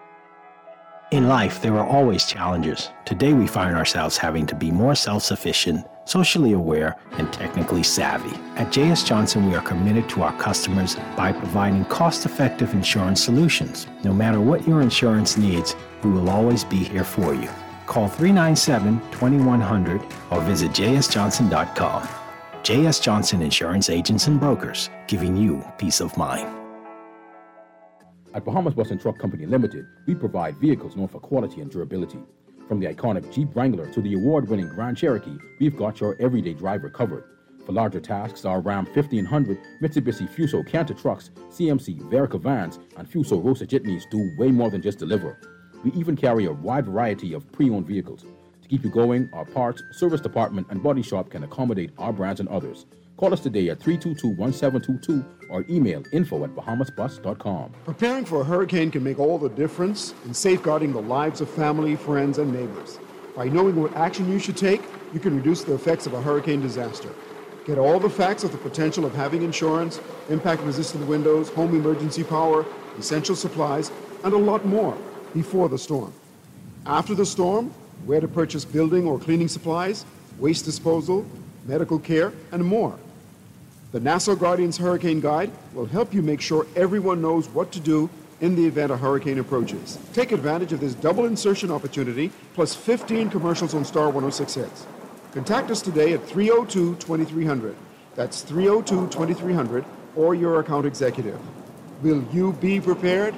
In life, there are always challenges. Today, we find ourselves having to be more self-sufficient, socially aware, and technically savvy. At J S Johnson, we are committed to our customers by providing cost-effective insurance solutions. No matter what your insurance needs, we will always be here for you. Call three nine seven, two one zero zero or visit j s johnson dot com. J S Johnson Insurance Agents and Brokers, giving you peace of mind. At Bahamas Bus and Truck Company Limited, we provide vehicles known for quality and durability. From the iconic Jeep Wrangler to the award-winning Grand Cherokee, we've got your everyday driver covered. For larger tasks, our Ram fifteen hundred, Mitsubishi Fuso Canter trucks, C M C Verica vans, and Fuso Rosa jitneys do way more than just deliver. We even carry a wide variety of pre-owned vehicles. To keep you going, our parts, service department, and body shop can accommodate our brands and others. Call us today at three two two, one seven two two or email info at bahamas bus dot com. Preparing for a hurricane can make all the difference in safeguarding the lives of family, friends, and neighbors. By knowing what action you should take, you can reduce the effects of a hurricane disaster. Get all the facts of the potential of having insurance, impact-resistant windows, home emergency power, essential supplies, and a lot more before the storm. After the storm, where to purchase building or cleaning supplies, waste disposal, medical care, and more. The Nassau Guardians Hurricane Guide will help you make sure everyone knows what to do in the event a hurricane approaches. Take advantage of this double insertion opportunity, plus fifteen commercials on Star one oh six hits. Contact us today at three oh two, two three zero zero. That's three oh two, two three zero zero, or your account executive. Will you be prepared?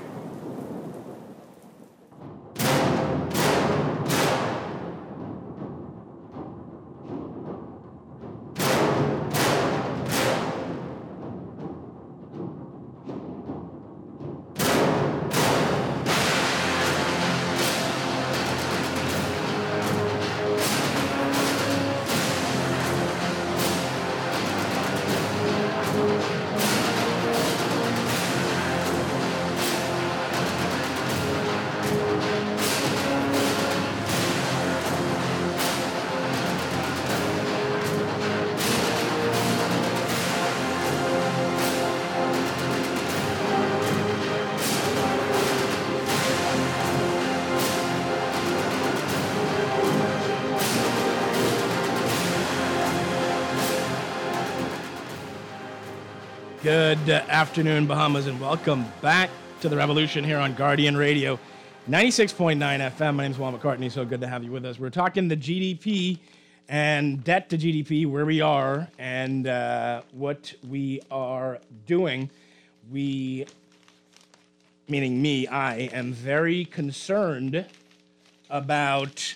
Good afternoon, Bahamas, and welcome back to the Revolution here on Guardian Radio, ninety-six point nine F M. My name's Juan McCartney. So good to have you with us. We're talking the G D P and debt to G D P, where we are, and uh, what we are doing. We, meaning me, I am very concerned about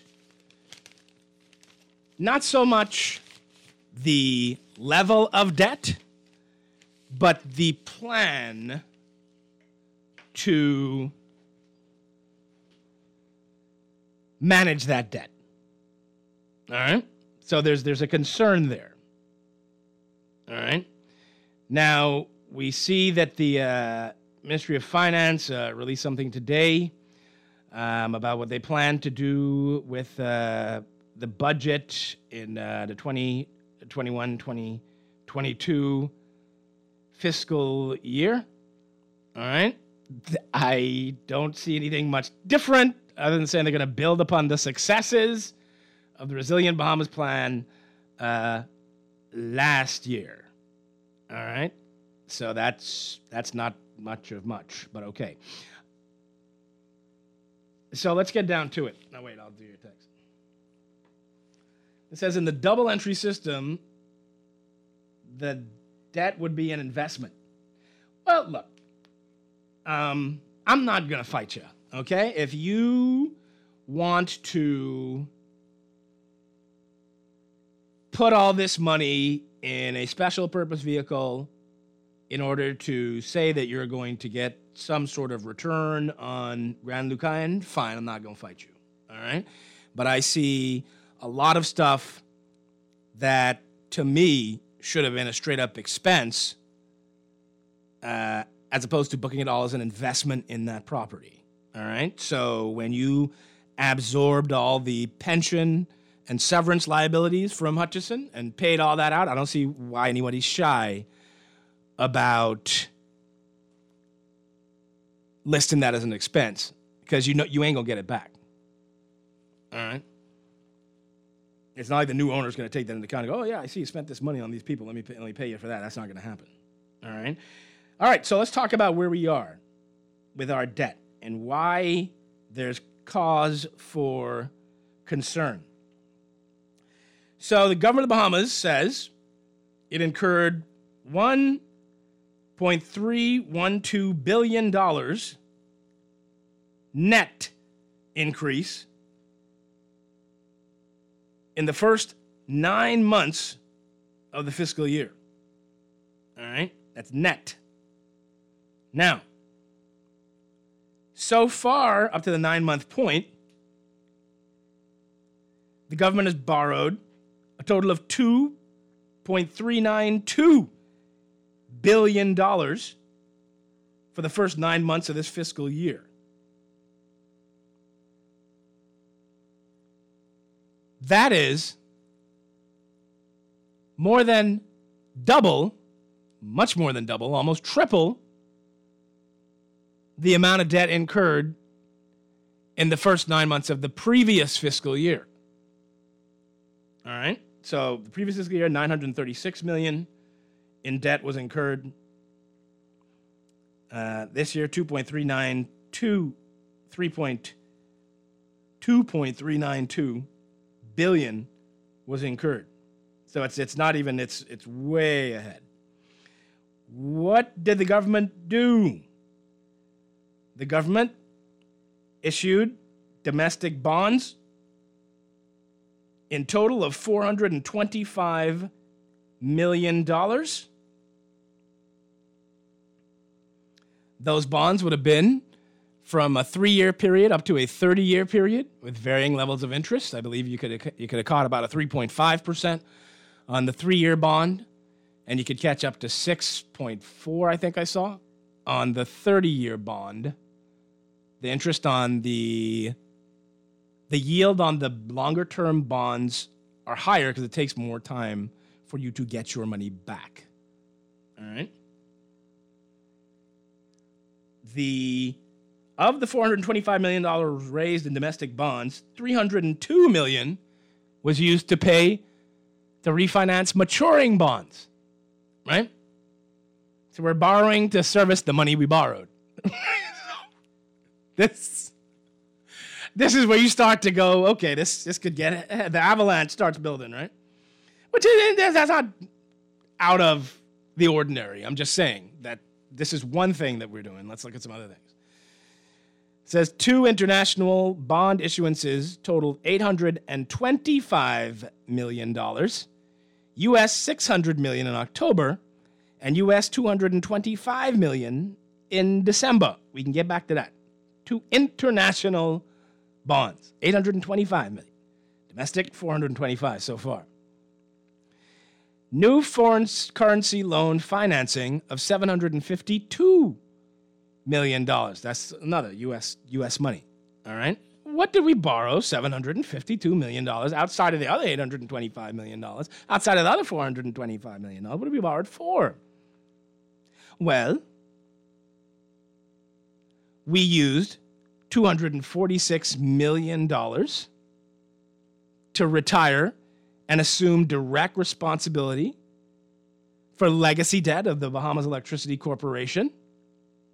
not so much the level of debt, but the plan to manage that debt. All right? So there's there's a concern there. All right? Now, we see that the uh, Ministry of Finance uh, released something today um, about what they plan to do with uh, the budget in uh, the twenty twenty-one twenty twenty-two fiscal year. All right. I don't see anything much different other than saying they're going to build upon the successes of the Resilient Bahamas Plan uh, last year. All right. So that's that's not much of much, but okay. So let's get down to it. No, wait, I'll do your text. It says in the double entry system, the debt would be an investment. Well, look, um, I'm not going to fight you, okay? If you want to put all this money in a special purpose vehicle in order to say that you're going to get some sort of return on Grand Lucayan, fine, I'm not going to fight you, all right? But I see a lot of stuff that, to me, should have been a straight-up expense uh, as opposed to booking it all as an investment in that property, all right? So when you absorbed all the pension and severance liabilities from Hutchison and paid all that out, I don't see why anybody's shy about listing that as an expense, because you know you ain't gonna get it back. All right. It's not like the new owner's gonna take that into account and go, oh yeah, I see you spent this money on these people. Let me pay, let me pay you for that. That's not gonna happen. All right. All right. So let's talk about where we are with our debt and why there's cause for concern. So the government of the Bahamas says it incurred one point three one two billion dollars net increase in the first nine months of the fiscal year. All right? That's net. Now, so far, up to the nine-month point, the government has borrowed a total of two point three nine two billion dollars for the first nine months of this fiscal year. That is more than double, much more than double, almost triple the amount of debt incurred in the first nine months of the previous fiscal year. All right? So the previous fiscal year, nine hundred thirty-six million dollars in debt was incurred. Uh, this year, two point three nine two, three point two point three nine two billion was incurred. So it's it's not even it's it's way ahead. What did the government do? The government issued domestic bonds in total of four hundred twenty-five million dollars. Those bonds would have been from a three-year period up to a thirty-year period with varying levels of interest. I believe you could you could have caught about a three point five percent on the three-year bond, and you could catch up to six point four, I think I saw, on the thirty-year bond. The interest on the the yield on the longer-term bonds are higher because it takes more time for you to get your money back. All right? The of the four hundred twenty-five million dollars raised in domestic bonds, three hundred two million dollars was used to pay to refinance maturing bonds, right? So we're borrowing to service the money we borrowed. this, this is where you start to go, okay, this this could get, the avalanche starts building, right? Which is, that's not out of the ordinary. I'm just saying that this is one thing that we're doing. Let's look at some other things. It says two international bond issuances totaled eight hundred twenty-five million dollars, U S six hundred million dollars in October, and U S two hundred twenty-five million dollars in December. We can get back to that. Two international bonds, eight hundred twenty-five million dollars. Domestic, four hundred twenty-five so far. New foreign currency loan financing of seven hundred fifty-two million dollars. That's another U S U S money. All right. What did we borrow seven hundred fifty-two million dollars outside of the other eight hundred twenty-five million dollars, outside of the other four hundred twenty-five million dollars? What did we borrow it for? Well, we used two hundred forty-six million dollars to retire and assume direct responsibility for legacy debt of the Bahamas Electricity Corporation.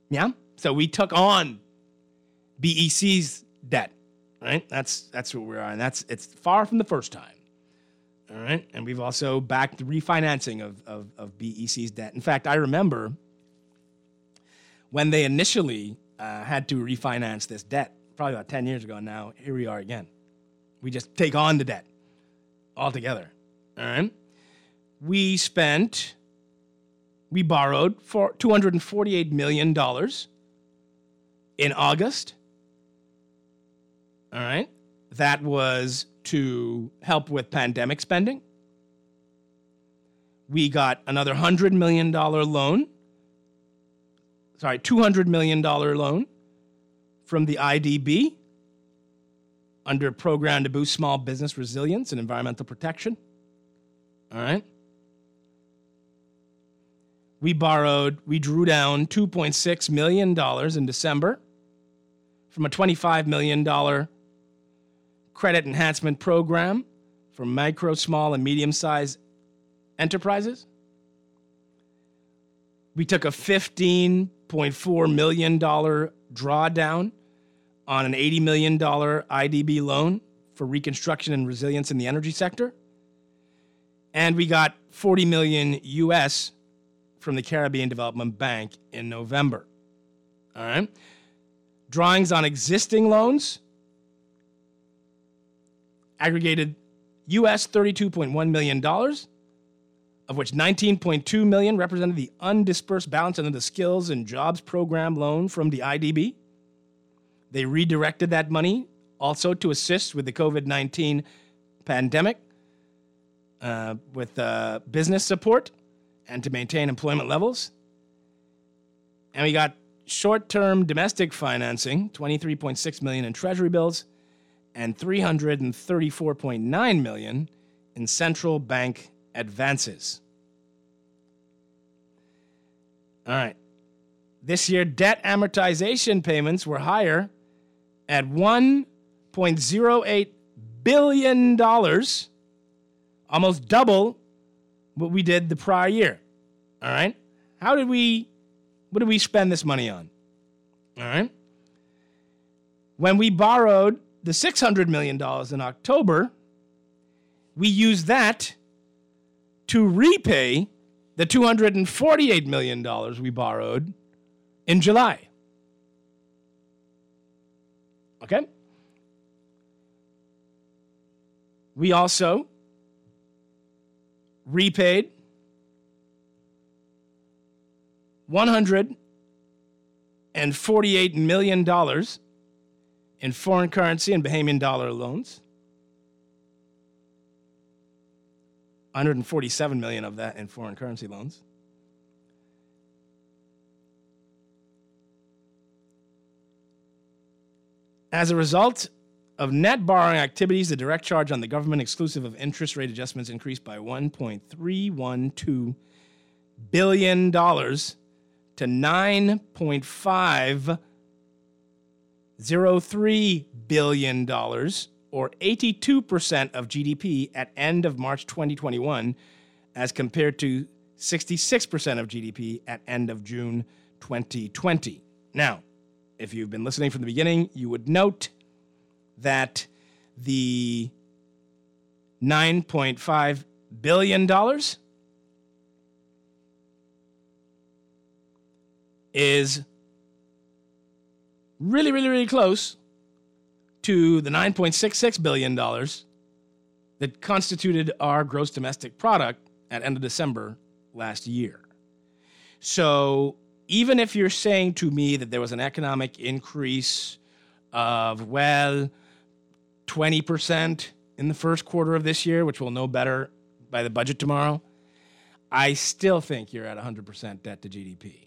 Yeah? So we took on B E C's debt, right? That's that's what we're on. That's it's far from the first time. All right? And we've also backed the refinancing of, of, of B E C's debt. In fact, I remember when they initially uh, had to refinance this debt, probably about ten years ago now, here we are again. We just take on the debt altogether. All right? We spent, we borrowed for two hundred forty-eight million dollars in August. All right? That was to help with pandemic spending. We got another one hundred million dollars loan. Sorry, two hundred million dollars loan from the I D B under a program to boost small business resilience and environmental protection. All right? We borrowed, we drew down two point six million dollars in December from a twenty-five million dollars credit enhancement program for micro, small, and medium-sized enterprises. We took a fifteen point four million dollars drawdown on an eighty million dollars I D B loan for reconstruction and resilience in the energy sector. And we got forty million dollars U S from the Caribbean Development Bank in November. All right. Drawings on existing loans aggregated U S thirty-two point one million dollars, of which nineteen point two million dollars represented the undispersed balance under the Skills and Jobs Program loan from the I D B. They redirected that money also to assist with the covid nineteen pandemic uh, with uh, business support and to maintain employment levels. And we got short-term domestic financing, twenty-three point six million dollars in treasury bills and three hundred thirty-four point nine million dollars in central bank advances. All right. This year, debt amortization payments were higher at one point zero eight billion dollars, almost double what we did the prior year. All right? How did we, what did we spend this money on? All right? When we borrowed the six hundred million dollars in October, we used that to repay the two hundred forty-eight million dollars we borrowed in July. Okay? We also repaid one hundred forty-eight million dollars in foreign currency and Bahamian dollar loans. one hundred forty-seven million dollars of that in foreign currency loans. As a result of net borrowing activities, the direct charge on the government exclusive of interest rate adjustments increased by one point three one two billion dollars to nine point five zero three billion dollars, or eighty-two percent of G D P at end of March twenty twenty-one, as compared to sixty-six percent of G D P at end of June twenty twenty. Now, if you've been listening from the beginning, you would note that the nine point five billion dollars is really, really, really close to the nine point six six billion dollars that constituted our gross domestic product at end of December last year. So even if you're saying to me that there was an economic increase of, well, twenty percent in the first quarter of this year, which we'll know better by the budget tomorrow, I still think you're at one hundred percent debt to G D P.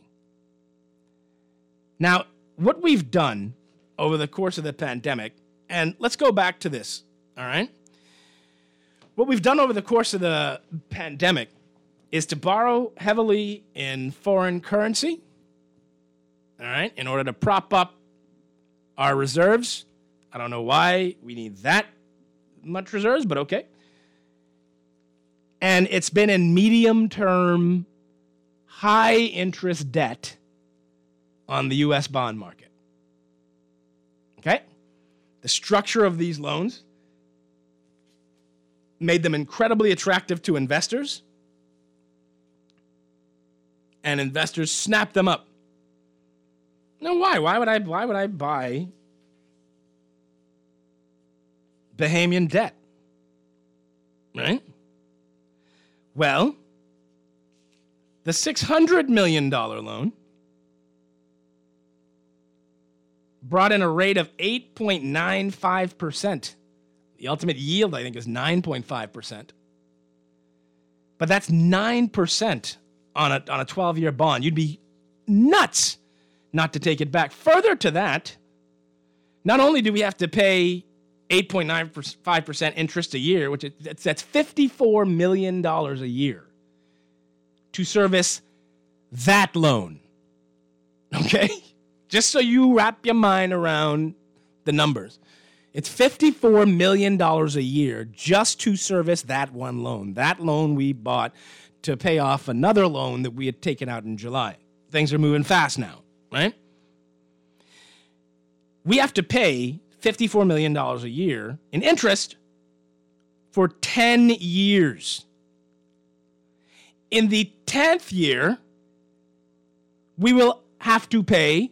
Now, what we've done over the course of the pandemic, and let's go back to this, all right? What we've done over the course of the pandemic is to borrow heavily in foreign currency, all right, in order to prop up our reserves. I don't know why we need that much reserves, but okay. And it's been in medium-term, high-interest debt on the U S bond market. Okay? The structure of these loans made them incredibly attractive to investors, and investors snapped them up. Now, why? Why would I, why would I buy Bahamian debt? Right? Well, the six hundred million dollars loan brought in a rate of eight point nine five percent. The ultimate yield, I think, is nine point five percent. But that's nine percent on a, on a twelve-year bond. You'd be nuts not to take it back. Further to that, not only do we have to pay eight point nine five percent interest a year, which is, that's fifty-four million dollars a year to service that loan. Okay? Just so you wrap your mind around the numbers. It's fifty-four million dollars a year just to service that one loan. That loan we bought to pay off another loan that we had taken out in July. Things are moving fast now, right? We have to pay fifty-four million dollars a year in interest for ten years. In the tenth year, we will have to pay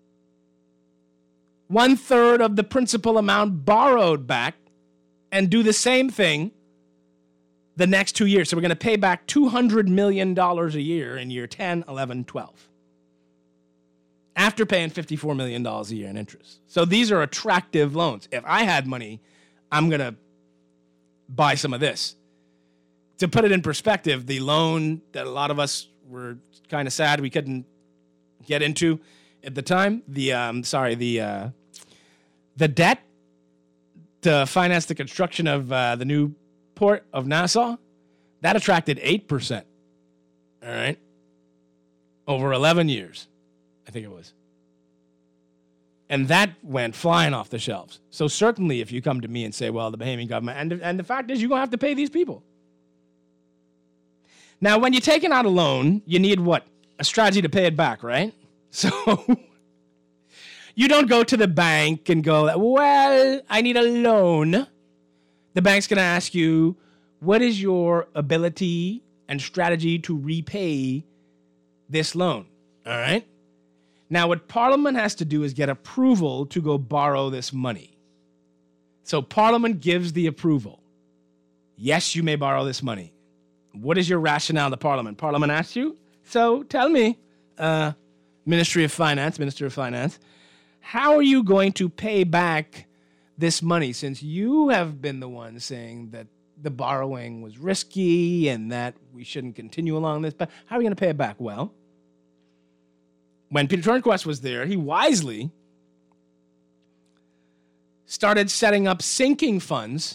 one third of the principal amount borrowed back and do the same thing the next two years. So we're going to pay back two hundred million dollars a year in year ten, eleven, twelve. After paying fifty-four million dollars a year in interest. So these are attractive loans. If I had money, I'm going to buy some of this. To put it in perspective, the loan that a lot of us were kind of sad we couldn't get into at the time, the um, sorry, the uh, the debt to finance the construction of uh, the new port of Nassau, that attracted eight percent. All right, over eleven years, I think it was, and that went flying off the shelves. So certainly, if you come to me and say, "Well, the Bahamian government," and and the fact is, you're gonna have to pay these people. Now, when you're taking out a loan, you need what? A strategy to pay it back, right? So you don't go to the bank and go, well, I need a loan. The bank's going to ask you, what is your ability and strategy to repay this loan? All right? Now, what Parliament has to do is get approval to go borrow this money. So Parliament gives the approval. Yes, you may borrow this money. What is your rationale to Parliament? Parliament asks you, so tell me, uh, Ministry of Finance, Minister of Finance, how are you going to pay back this money since you have been the one saying that the borrowing was risky and that we shouldn't continue along this, but how are we going to pay it back? Well, when Peter Turnquest was there, he wisely started setting up sinking funds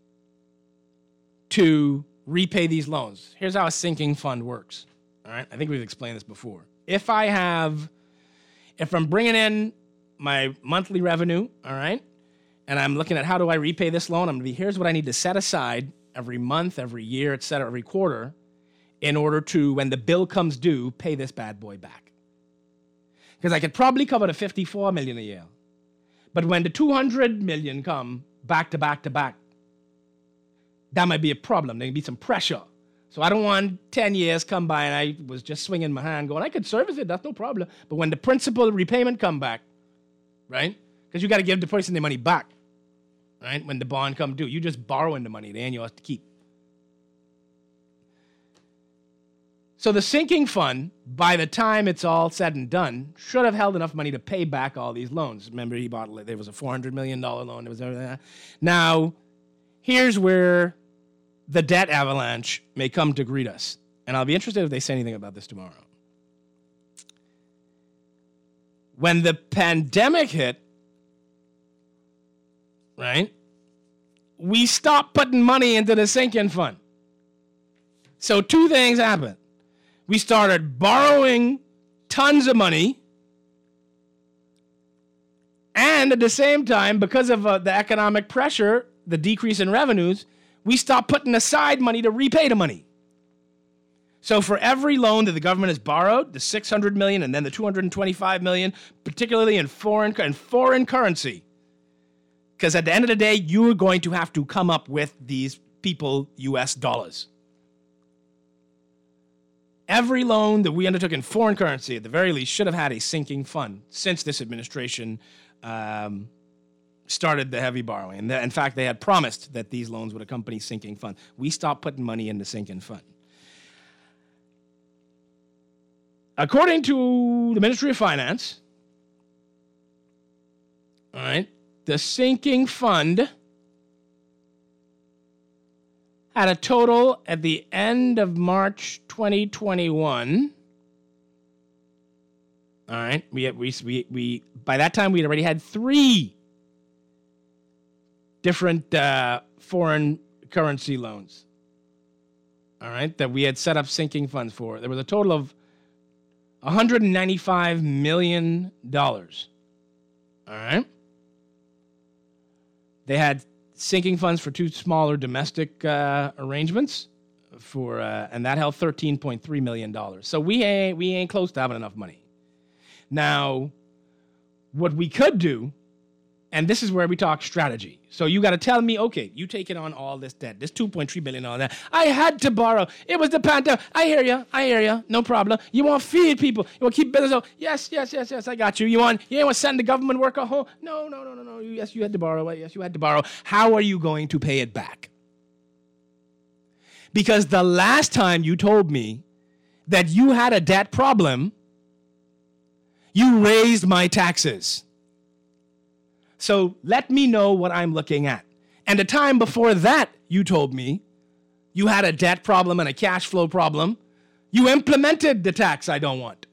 to repay these loans. Here's how a sinking fund works. All right, I think we've explained this before. If I have, if I'm bringing in my monthly revenue, all right, and I'm looking at how do I repay this loan, I'm going to be, here's what I need to set aside every month, every year, et cetera, every quarter, in order to, when the bill comes due, pay this bad boy back. Because I could probably cover the fifty-four million dollars a year. But when the two hundred million dollars come back to back to back, that might be a problem. There can be some pressure. So I don't want ten years come by and I was just swinging my hand going, I could service it, that's no problem. But when the principal repayment come back, right? Because you got to give the person the money back, right? When the bond come due. You just borrowing the money, then you have to keep. So the sinking fund, by the time it's all said and done, should have held enough money to pay back all these loans. Remember, he bought, there was a four hundred million dollars loan. There was everything. Now, here's where the debt avalanche may come to greet us. And I'll be interested if they say anything about this tomorrow. When the pandemic hit, right, we stopped putting money into the sinking fund. So two things happened. We started borrowing tons of money, and at the same time, because of uh, the economic pressure, the decrease in revenues, we stopped putting aside money to repay the money. So for every loan that the government has borrowed, the six hundred million dollars and then the two hundred twenty-five million dollars, particularly in foreign in foreign currency, because at the end of the day, you are going to have to come up with these people U S dollars. Every loan that we undertook in foreign currency, at the very least, should have had a sinking fund since this administration um, started the heavy borrowing. And in fact, they had promised that these loans would accompany sinking fund. We stopped putting money in the sinking fund. According to the Ministry of Finance, all right, the sinking fund had a total at the end of March twenty twenty-one. All right, we we we, we by that time we had already had three different uh, foreign currency loans. All right, that we had set up sinking funds for. There was a total of one hundred ninety-five million dollars. All right. They had sinking funds for two smaller domestic uh, arrangements, for, uh, and that held thirteen point three million dollars. So we ain't, we ain't close to having enough money. Now, what we could do, and this is where we talk strategy. So you got to tell me, okay, you taking on all this debt, this two point three billion dollars debt. I had to borrow. It was the pandemic. I hear you. I hear you. No problem. You want to feed people. You want to keep business open. Yes, yes, yes, yes. I got you. You want, you want to send the government worker home? No, no, no, no, no. Yes, you had to borrow. Yes, you had to borrow. How are you going to pay it back? Because the last time you told me that you had a debt problem, you raised my taxes. So let me know what I'm looking at. And the time before that, you told me you had a debt problem and a cash flow problem. You implemented the tax I don't want.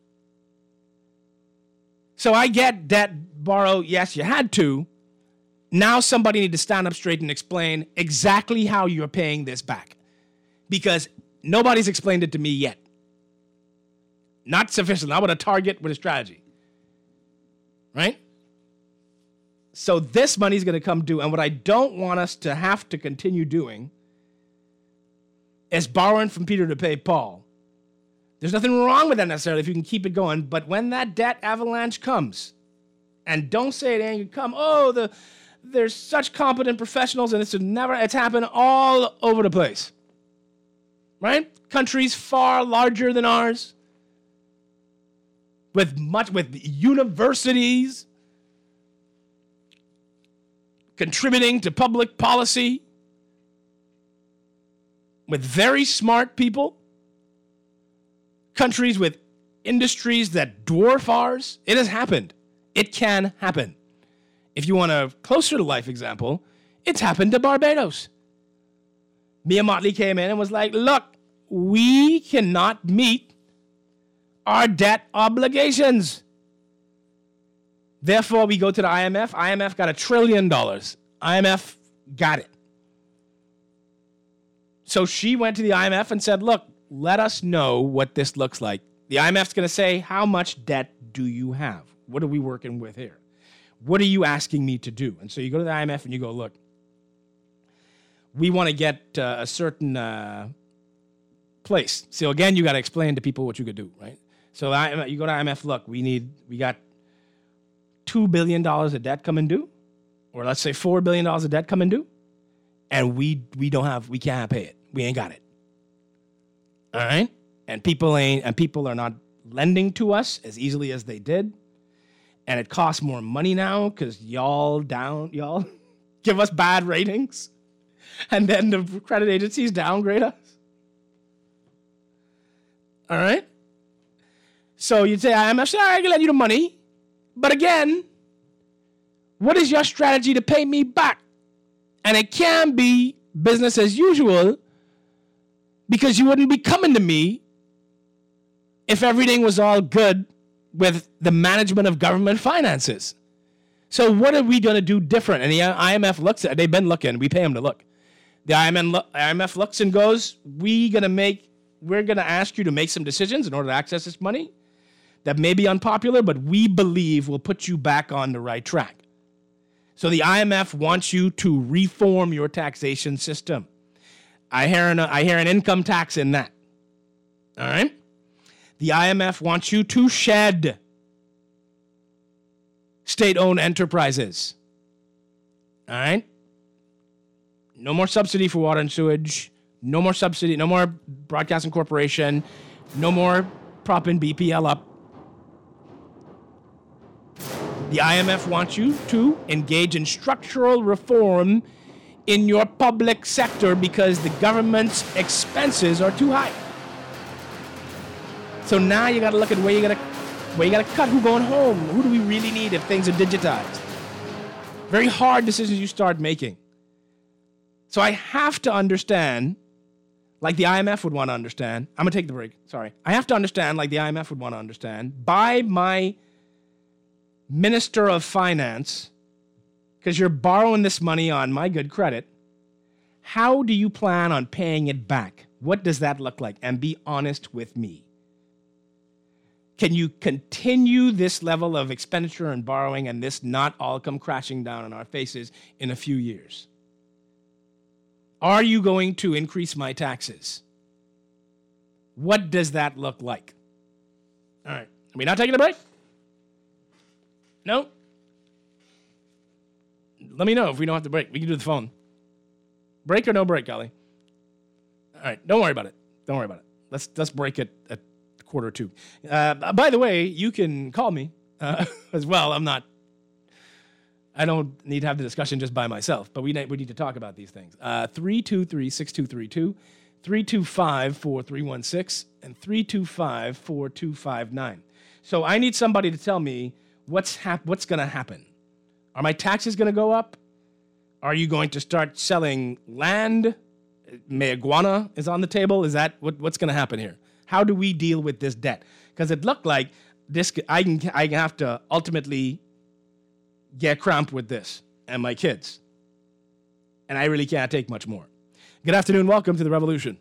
So I get debt, borrow, yes, you had to. Now somebody need to stand up straight and explain exactly how you're paying this back. Because nobody's explained it to me yet. Not sufficient, not with a target, with a strategy. Right? So this money is going to come due. And what I don't want us to have to continue doing is borrowing from Peter to pay Paul. There's nothing wrong with that necessarily if you can keep it going. But when that debt avalanche comes, and don't say it ain't going to come, oh, the, there's such competent professionals and it's never, it's happened all over the place. Right? Countries far larger than ours, with much, with universities contributing to public policy, with very smart people, countries with industries that dwarf ours. It has happened. It can happen. If you want a closer to life example, it's happened to Barbados. Mia Mottley came in and was like, look, we cannot meet our debt obligations. Therefore, we go to the I M F. I M F got a trillion dollars. I M F got it. So she went to the I M F and said, look, let us know what this looks like. The I M F's going to say, how much debt do you have? What are we working with here? What are you asking me to do? And so you go to the I M F and you go, look, we want to get uh, a certain uh, place. So again, you got to explain to people what you could do, right? So you go to I M F, look, we need, we got two billion dollars of debt coming due, or let's say four billion dollars of debt coming due, and we we don't have, we can't pay it. We ain't got it. All right? And people ain't, and people are not lending to us as easily as they did. And it costs more money now because y'all down, y'all give us bad ratings. And then the credit agencies downgrade us. All right? So you'd say, I M F, sorry, I can lend you the money. But again, what is your strategy to pay me back? And it can be business as usual because you wouldn't be coming to me if everything was all good with the management of government finances. So what are we going to do different? And the I M F looks at it. They've been looking. We pay them to look. The I M F looks and goes, we gonna make, we're going to ask you to make some decisions in order to access this money that may be unpopular, but we believe will put you back on the right track. So the I M F wants you to reform your taxation system. I hear an, I hear an income tax in that. All right? The I M F wants you to shed state-owned enterprises. All right? No more subsidy for water and sewage. No more subsidy. No more Broadcasting Corporation. No more propping B P L up. The I M F wants you to engage in structural reform in your public sector because the government's expenses are too high. So now you got to look at where you got to where you got to cut, who going home, who do we really need if things are digitized. Very hard decisions you start making. So I have to understand, like the I M F would want to understand. I'm going to take the break. Sorry. I have to understand, like the I M F would want to understand, by my Minister of Finance, because you're borrowing this money on my good credit, how do you plan on paying it back? What does that look like? And be honest with me. Can you continue this level of expenditure and borrowing and this not all come crashing down on our faces in a few years? Are you going to increase my taxes? What does that look like? All right. Are we not taking a break? No? Let me know if we don't have to break. We can do the phone. Break or no break, Golly? All right. Don't worry about it. Don't worry about it. Let's let's break it at quarter two. Uh, by the way, you can call me uh, as well. I'm not... I don't need to have the discussion just by myself, but we need, we need to talk about these things. Uh, three two three, six two three two, three two five, four three one six, and three two five, four two five nine. So I need somebody to tell me what's hap- what's going to happen. Are my taxes going to go up? Are you going to start selling land? Marijuana is on the table. Is that what, what's going to happen here? How do we deal with this debt? Because it looked like this. I can I have to ultimately get cramped with this and my kids. And I really can't take much more. Good afternoon. Welcome to the revolution.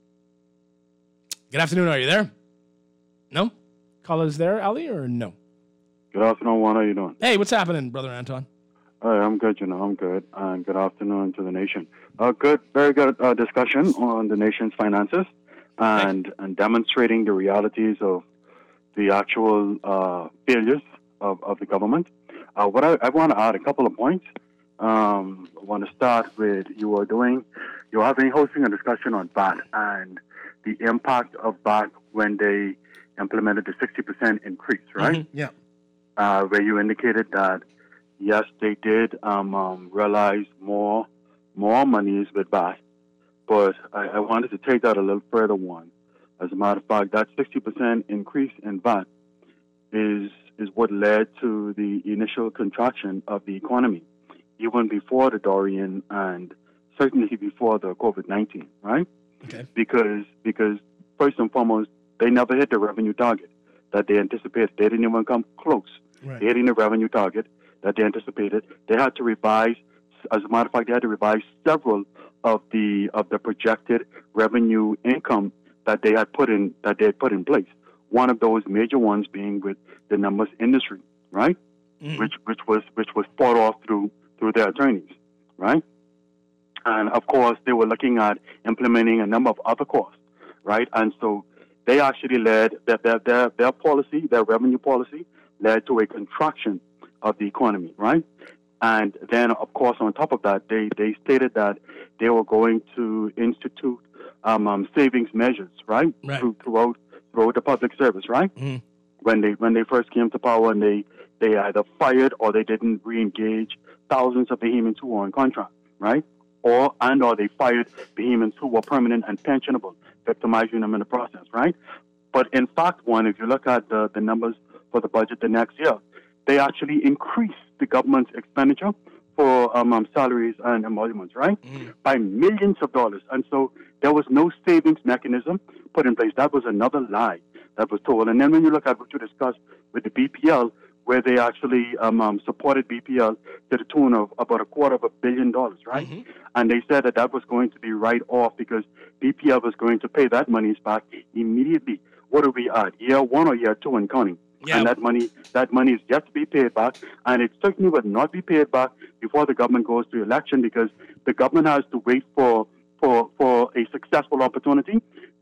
Good afternoon. Are you there? No? Callers there, Ali, or no? Good afternoon, Juan. How you doing? Hey, what's happening, Brother Anton? Hi, I'm good, you know, I'm good. And good afternoon to the nation. Uh, good, very good uh, discussion on the nation's finances and, and demonstrating the realities of the actual uh, failures of, of the government. Uh, what I, I want to add a couple of points. Um, I want to start with you were doing, you were having hosting a discussion on V A T and the impact of V A T when they implemented the sixty percent increase, right? Mm-hmm. Yeah. Uh, where you indicated that yes, they did um, um, realize more more monies with V A T, but I, I wanted to take that a little further. One, as a matter of fact, that sixty percent increase in V A T is is what led to the initial contraction of the economy, even before the Dorian and certainly before the COVID nineteen, right? Okay. Because because first and foremost, they never hit the revenue target that they anticipated. They didn't even come close. Right. They hitting the revenue target that they anticipated. They had to revise, as a matter of fact, they had to revise several of the of the projected revenue income that they had put in that they had put in place. One of those major ones being with the numbers industry, right? Mm. Which which was which was fought off through through their attorneys, right? And of course, they were looking at implementing a number of other costs, right? And so they actually led their their their, their policy, their revenue policy, led to a contraction of the economy, right? And then, of course, on top of that, they, they stated that they were going to institute um, um, savings measures, right? Right. Through, throughout throughout the public service, right? Mm. When they when they first came to power, and they, they either fired or they didn't re-engage thousands of Bahamians who were on contract, right? Or and or they fired Bahamians who were permanent and pensionable, victimizing them in the process, right? But in fact, one, if you look at the, the numbers for the budget the next year, they actually increased the government's expenditure for um, um, salaries and emoluments, right? Mm. By millions of dollars. And so there was no savings mechanism put in place. That was another lie that was told. And then when you look at what you discussed with the B P L, where they actually um, um, supported B P L to the tune of about a quarter of a billion dollars, right? Mm-hmm. And they said that that was going to be right off because B P L was going to pay that money back immediately. What are we at? Year one or year two and counting? Yeah. And that money, that money is yet to be paid back, and it certainly will not be paid back before the government goes to election, because the government has to wait for for for a successful opportunity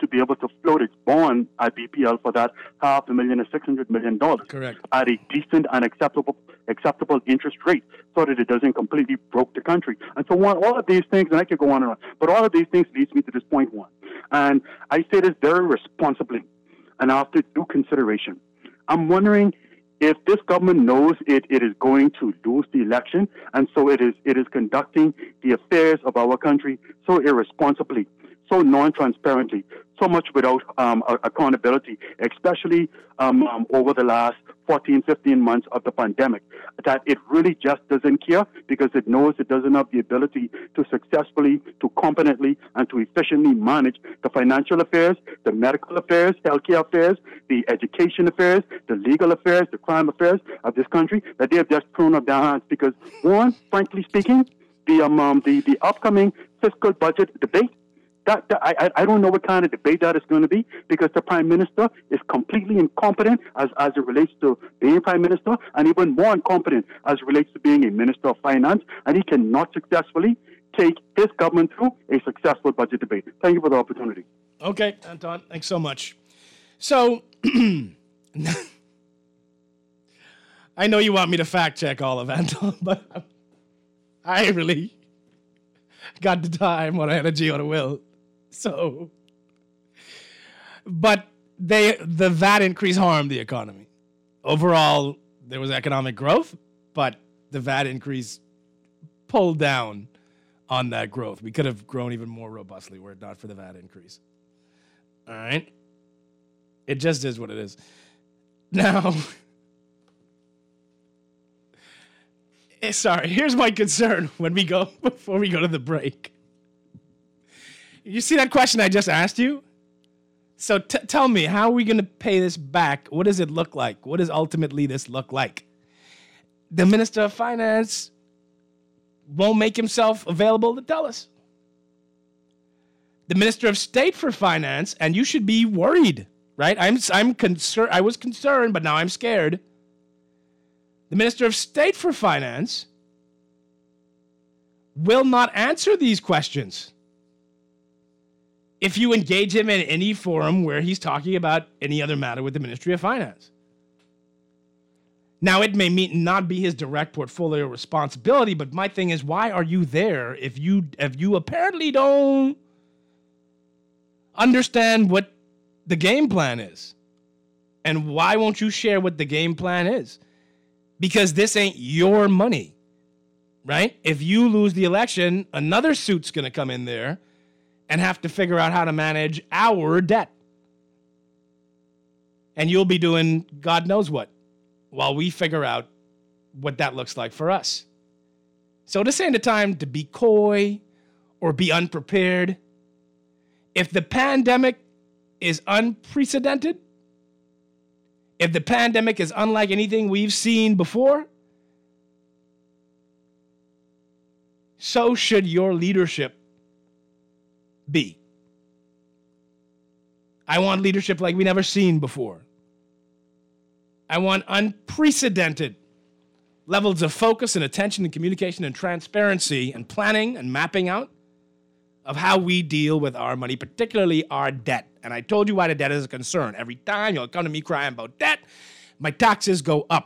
to be able to float its bond at B P L for that half a million or six hundred million dollars Correct. at a decent and acceptable acceptable interest rate, so that it doesn't completely broke the country. And so one, all of these things, and I could go on and on, but all of these things leads me to this point one. And I say this very responsibly and after due consideration. I'm wondering if this government knows it, it is going to lose the election, and so it is it is conducting the affairs of our country so irresponsibly, so non-transparently, so much without um, accountability, especially um, um, over the last fourteen, fifteen months of the pandemic, that it really just doesn't care because it knows it doesn't have the ability to successfully, to competently, and to efficiently manage the financial affairs, the medical affairs, healthcare affairs, the education affairs, the legal affairs, the crime affairs of this country, that they have just thrown up their hands because, one, frankly speaking, the, um, um, the, the upcoming fiscal budget debate, That, that I, I don't know what kind of debate that is going to be because the Prime Minister is completely incompetent as, as it relates to being Prime Minister, and even more incompetent as it relates to being a Minister of Finance, and he cannot successfully take his government through a successful budget debate. Thank you for the opportunity. Okay, Anton, thanks so much. So, I know you want me to fact check all of Anton, but I really got the time or energy or the will. So, but they the V A T increase harmed the economy. Overall, there was economic growth, but the V A T increase pulled down on that growth. We could have grown even more robustly were it not for the V A T increase. All right? It just is what it is. Now, sorry, here's my concern when we go, before we go to the break. You see that question I just asked you? So t- tell me, how are we going to pay this back? What does it look like? What does ultimately this look like? The Minister of Finance won't make himself available to tell us. The Minister of State for Finance, and you should be worried, right? I'm I'm concerned. I was concerned, but now I'm scared. The Minister of State for Finance will not answer these questions if you engage him in any forum where he's talking about any other matter with the Ministry of Finance. Now, it may mean not be his direct portfolio responsibility, but my thing is, why are you there if you if you apparently don't understand what the game plan is? And why won't you share what the game plan is? Because this ain't your money, right? If you lose the election, another suit's going to come in there and have to figure out how to manage our debt. And you'll be doing God knows what while we figure out what that looks like for us. So this ain't the time to be coy or be unprepared. If the pandemic is unprecedented, if the pandemic is unlike anything we've seen before, so should your leadership be. I want leadership like we never seen before. I want unprecedented levels of focus and attention and communication and transparency and planning and mapping out of how we deal with our money, particularly our debt. And I told you why the debt is a concern. Every time you'll come to me crying about debt, my taxes go up.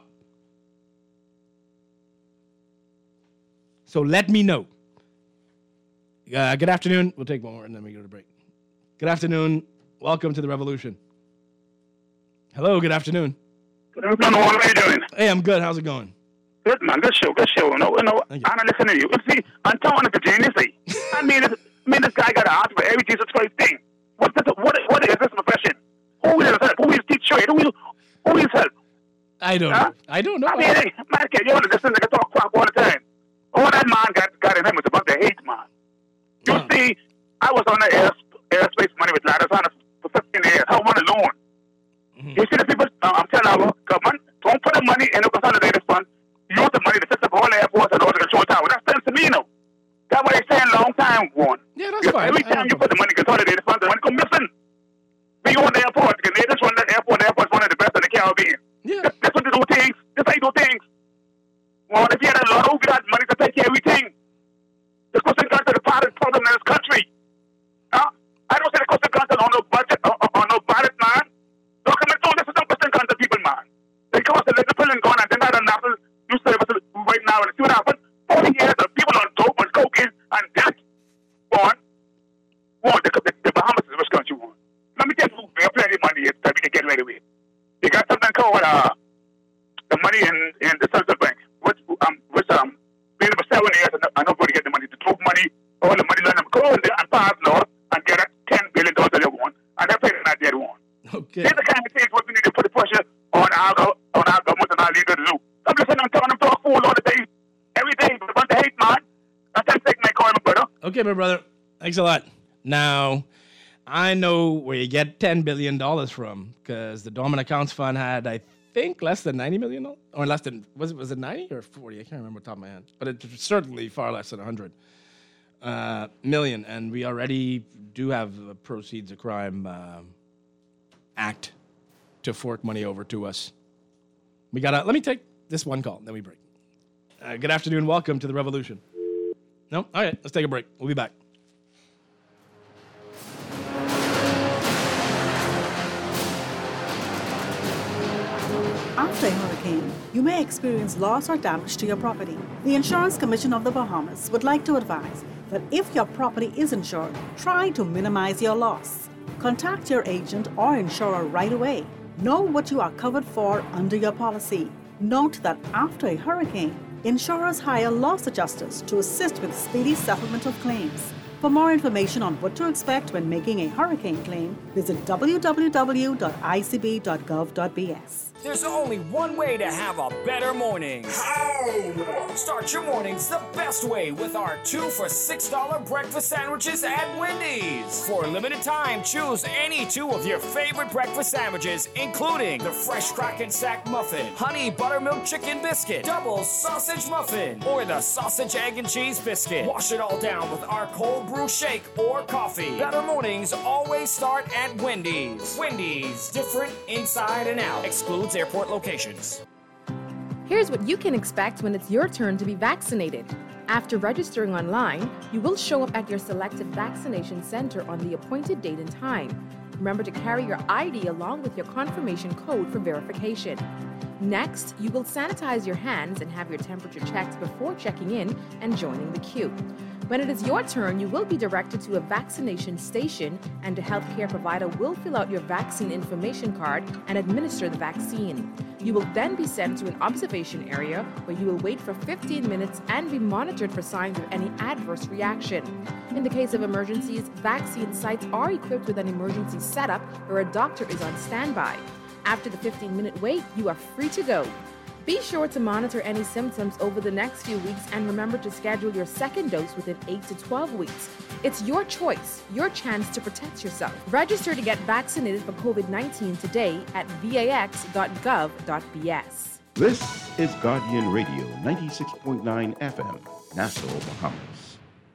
So let me know. Uh, good afternoon. We'll take one more and then we go to break. Good afternoon. Welcome to the revolution. Hello, good afternoon. Good afternoon. What are you doing? Hey, I'm good. How's it going? Good, man. Good show. Good show. No, no, I'm not listening to you. You see, I'm talking to genius. I mean, this, I mean, this guy got to ask for every Jesus Christ thing. What, this, what, what is this profession? Who is help? Who is teach trade? Who is, who is help? I don't huh? know. I don't know. I mean, hey, man, you want to listen to talk crap all the time. All that man got, got in him was about the hate, man. You uh. see, I was on the air, airspace money with Ladders on for fifteen years. I won a loan. Mm-hmm. You see the people, uh, I'm telling our government, don't put the money in the consolidated fund. Use the money to fix up all the airports and all the control tower. That's sense to me, you know. That's what they saying long time, one. Yeah, that's fine. Every time you put the money in consolidated funds, the money go missing. We go on the airport, because they just run the airport. The airport's one of the best in the Caribbean. Yeah. That's, that's what they do things. That's how you do things. Well, if you had a lot of got money to take care of everything, the Costa Rica to the part of the problem in this country. Huh? I don't say the Costa Rica on no budget. in the central bank, which um, which um, been for seven years, and I'm not going to get the money to talk money, all the money, let them go in there and pass law and get a ten billion dollars that they want, and they're paying that they want. Okay. These are the kind of things what we need to put the pressure on our go- on our government and our leaders to do. I'm listening to them talk fool all the day, every day, but a bunch of hate, man. That's just take my coin, my brother. Okay, my brother. Thanks a lot. Now, I know where you get ten billion dollars from, because the Dormant Accounts Fund had, I think, less than ninety million dollars? Or less than, was it, was it ninety or forty? I can't remember off the top of my head. But it's certainly far less than one hundred uh, million. And we already do have a Proceeds of Crime uh, Act to fork money over to us. We got to, let me take this one call, then we break. Uh, good afternoon. Welcome to the Revolution. No? All right, let's take a break. We'll be back. After a hurricane, you may experience loss or damage to your property. The Insurance Commission of the Bahamas would like to advise that if your property is insured, try to minimize your loss. Contact your agent or insurer right away. Know what you are covered for under your policy. Note that after a hurricane, insurers hire loss adjusters to assist with speedy settlement of claims. For more information on what to expect when making a hurricane claim, visit w w w dot i c b dot gov dot b s. There's only one way to have a better morning. How? Start your mornings the best way with our two for six dollars breakfast sandwiches at Wendy's. For a limited time, choose any two of your favorite breakfast sandwiches, including the fresh crack and sack muffin, honey buttermilk chicken biscuit, double sausage muffin, or the sausage egg and cheese biscuit. Wash it all down with our cold brew shake or coffee. Better mornings always start at Wendy's. Wendy's, different inside and out. Excludes airport locations. Here's what you can expect when it's your turn to be vaccinated. After registering online, you will show up at your selected vaccination center on the appointed date and time. Remember to carry your I D along with your confirmation code for verification. Next, you will sanitize your hands and have your temperature checked before checking in and joining the queue. When it is your turn, you will be directed to a vaccination station, and a healthcare provider will fill out your vaccine information card and administer the vaccine. You will then be sent to an observation area where you will wait for fifteen minutes and be monitored for signs of any adverse reaction. In the case of emergencies, vaccine sites are equipped with an emergency setup where a doctor is on standby. After the fifteen-minute wait, you are free to go. Be sure to monitor any symptoms over the next few weeks and remember to schedule your second dose within eight to twelve weeks. It's your choice, your chance to protect yourself. Register to get vaccinated for covid nineteen today at v a x dot gov dot b s. This is Guardian Radio, ninety-six point nine F M, Nassau, Bahamas.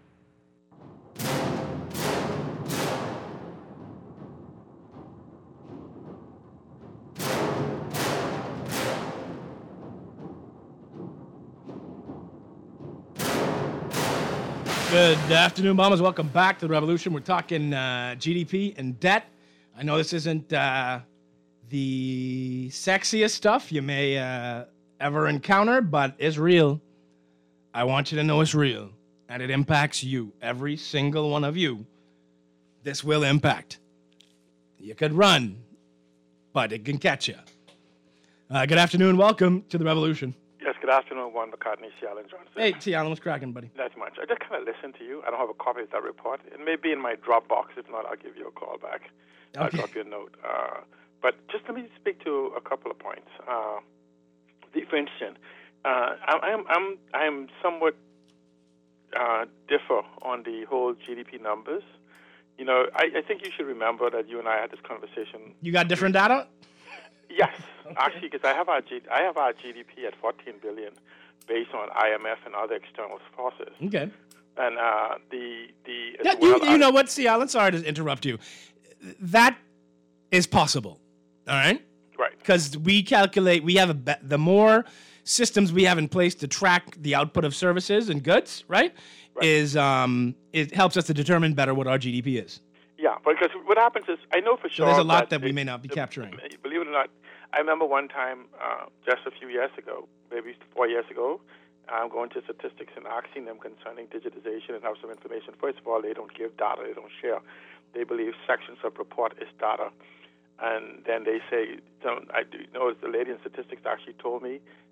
Good afternoon, Bahamas. Welcome back to the Revolution. We're talking uh, G D P and debt. I know this isn't uh, the sexiest stuff you may uh, ever encounter, but it's real. I want you to know it's real, and it impacts you, every single one of you. This will impact. You could run, but it can catch you. Uh, good afternoon. Welcome to the Revolution. Yes, good afternoon, Juan McCartney, C. Allen Johnson. Hey, T. Allen, what's cracking, buddy? Not much. I just kind of listened to you. I don't have a copy of that report. It may be in my Dropbox. If not, I'll give you a call back. I'll Okay. drop you a note. Uh, but just let me speak to a couple of points. Uh, the, for instance, uh, I, I'm I'm I'm somewhat uh, differ on the whole G D P numbers. You know, I, I think you should remember that you and I had this conversation. You got different data? Yes, actually, because I have our G- I have our G D P at fourteen billion, based on I M F and other external forces. Okay. And uh, the the Yeah, well, you, you know what, C. Allen? Sorry to interrupt you. That is possible, all right? Right. Because we calculate, we have a be- the more systems we have in place to track the output of services and goods, right? right. Is um, it helps us to determine better what our G D P is. Yeah, because what happens is, I know for So sure. there's a lot that the, we may not be the, capturing. Believe it or not, I remember one time, uh, just a few years ago, maybe four years ago, I'm going to statistics and asking them concerning digitization and have some information. First of all, they don't give data, they don't share. They believe sections of report is data. And then they say, don't, I do know the lady in statistics actually told me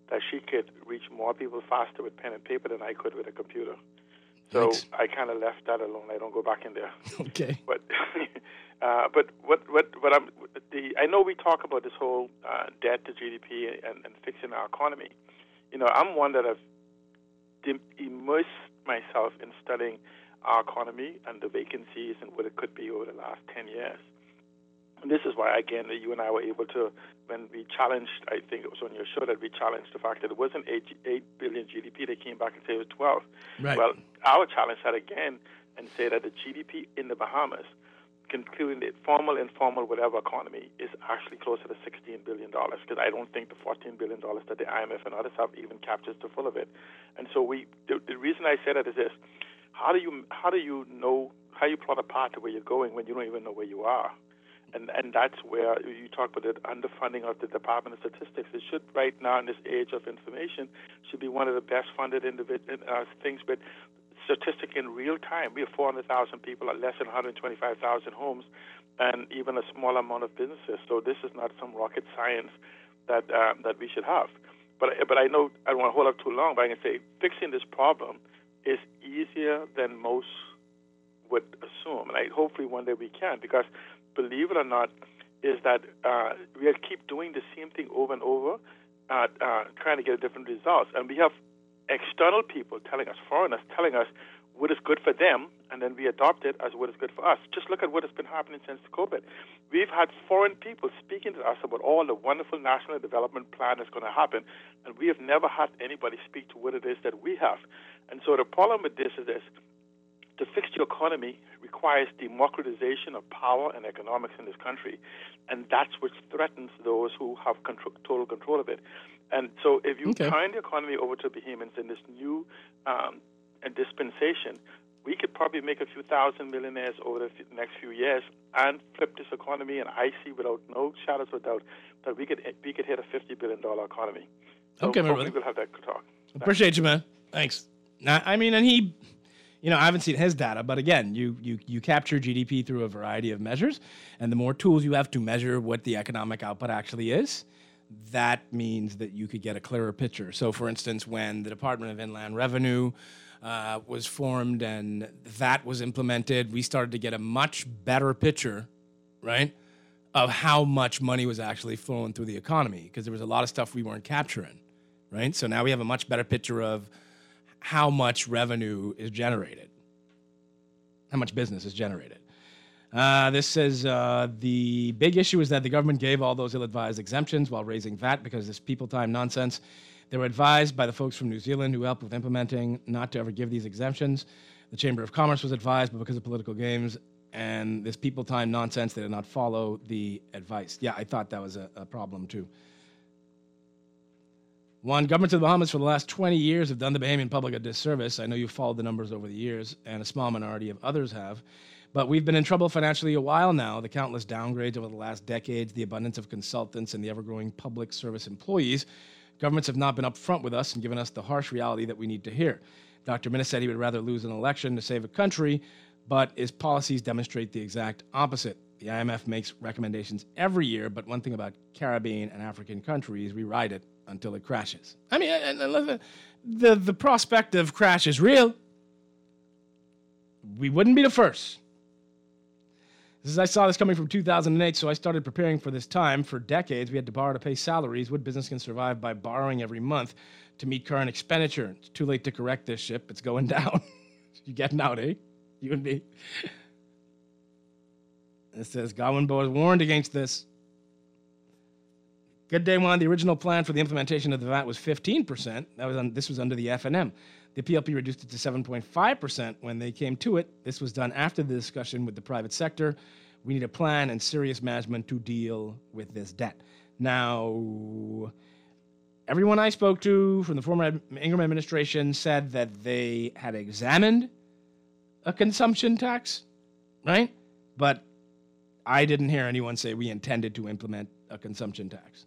that she could reach more people faster with pen and paper than I could with a computer. So Thanks. I kind of left that alone. I don't go back in there. Okay. But uh, but what what what I'm the I know we talk about this whole uh, debt to G D P and, and fixing our economy. You know, I'm one that have dim- immersed myself in studying our economy and the vacancies and what it could be over the last ten years. And this is why, again, that you and I were able to, when we challenged, I think it was on your show that we challenged the fact that it wasn't eight, eight billion G D P. They came back and said it was twelve. Right. Well, our challenge that again and say that the G D P in the Bahamas, including the formal, informal, whatever economy, is actually closer to sixteen billion dollars, because I don't think the fourteen billion dollars that the I M F and others have even captures the full of it. And so we, the, the reason I say that is this: how do you how do you know how you plot a path to where you're going when you don't even know where you are? And and that's where you talk about the underfunding of the Department of Statistics. It should, right now in this age of information, should be one of the best funded individ- uh, things. But statistic in real time, we have four hundred thousand people, less than one hundred twenty-five thousand homes, and even a small amount of businesses. So this is not some rocket science that uh, that we should have. But but I know I don't want to hold up too long, but I can say fixing this problem is easier than most would assume, and I hopefully one day we can, because believe it or not, is that uh, we keep doing the same thing over and over, uh, uh, trying to get different results. And we have external people telling us, foreigners telling us what is good for them, and then we adopt it as what is good for us. Just look at what has been happening since COVID. We've had foreign people speaking to us about all the wonderful national development plan that's going to happen, and we have never had anybody speak to what it is that we have. And so the problem with this is this: to fix the economy requires democratization of power and economics in this country, and that's what threatens those who have control, total control of it. And so if you Okay. turn the economy over to Bahamians in this new um, dispensation, we could probably make a few thousand millionaires over the f- next few years and flip this economy, and I see without no shadows of doubt that we could we could hit a fifty billion dollars economy. So Okay, my hopefully brother. we'll have that talk. Appreciate you, man. Thanks. Now, I mean, and he, you know, I haven't seen his data, but again, you you you capture G D P through a variety of measures, and the more tools you have to measure what the economic output actually is, that means that you could get a clearer picture. So, for instance, when the Department of Inland Revenue uh, was formed and that was implemented, we started to get a much better picture, right, of how much money was actually flowing through the economy, because there was a lot of stuff we weren't capturing, right? So now we have a much better picture of how much revenue is generated, how much business is generated. Uh, this says uh, the big issue is that the government gave all those ill-advised exemptions while raising V A T because of this people time nonsense. They were advised by the folks from New Zealand who helped with implementing not to ever give these exemptions. The Chamber of Commerce was advised, but because of political games and this people time nonsense, they did not follow the advice. Yeah, I thought that was a, a problem too. One, governments of the Bahamas for the last twenty years have done the Bahamian public a disservice. I know you've followed the numbers over the years, and a small minority of others have. But we've been in trouble financially a while now. The countless downgrades over the last decades, the abundance of consultants, and the ever-growing public service employees. Governments have not been upfront with us and given us the harsh reality that we need to hear. Doctor Minnis said he would rather lose an election to save a country, but his policies demonstrate the exact opposite. The I M F makes recommendations every year, but one thing about Caribbean and African countries, we ride it until it crashes. I mean, and, and the, the, the prospect of crash is real. We wouldn't be the first. This is, I saw this coming from two thousand eight, so I started preparing for this time. For decades, we had to borrow to pay salaries. What business can survive by borrowing every month to meet current expenditure? It's too late to correct this ship. It's going down. You getting out, eh? You and me. It says, Godwin Bo has warned against this. Good day one. The original plan for the implementation of the V A T was fifteen percent. That was on, this was under the F N M. The P L P reduced it to seven point five percent when they came to it. This was done after the discussion with the private sector. We need a plan and serious management to deal with this debt. Now, everyone I spoke to from the former Ingram administration said that they had examined a consumption tax, right? But I didn't hear anyone say we intended to implement a consumption tax.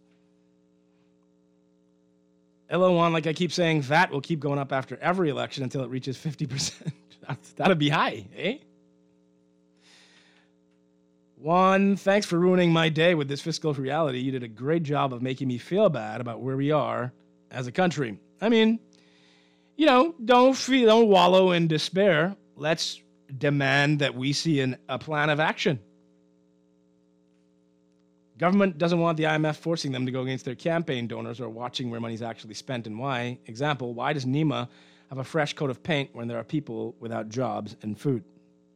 L O one, like I keep saying, V A T will keep going up after every election until it reaches fifty percent. That'd be high, eh? One, thanks for ruining my day with this fiscal reality. You did a great job of making me feel bad about where we are as a country. I mean, you know, don't feel, don't wallow in despair. Let's demand that we see an, a plan of action. Government doesn't want the I M F forcing them to go against their campaign donors or watching where money's actually spent and why. Example, why does NEMA have a fresh coat of paint when there are people without jobs and food?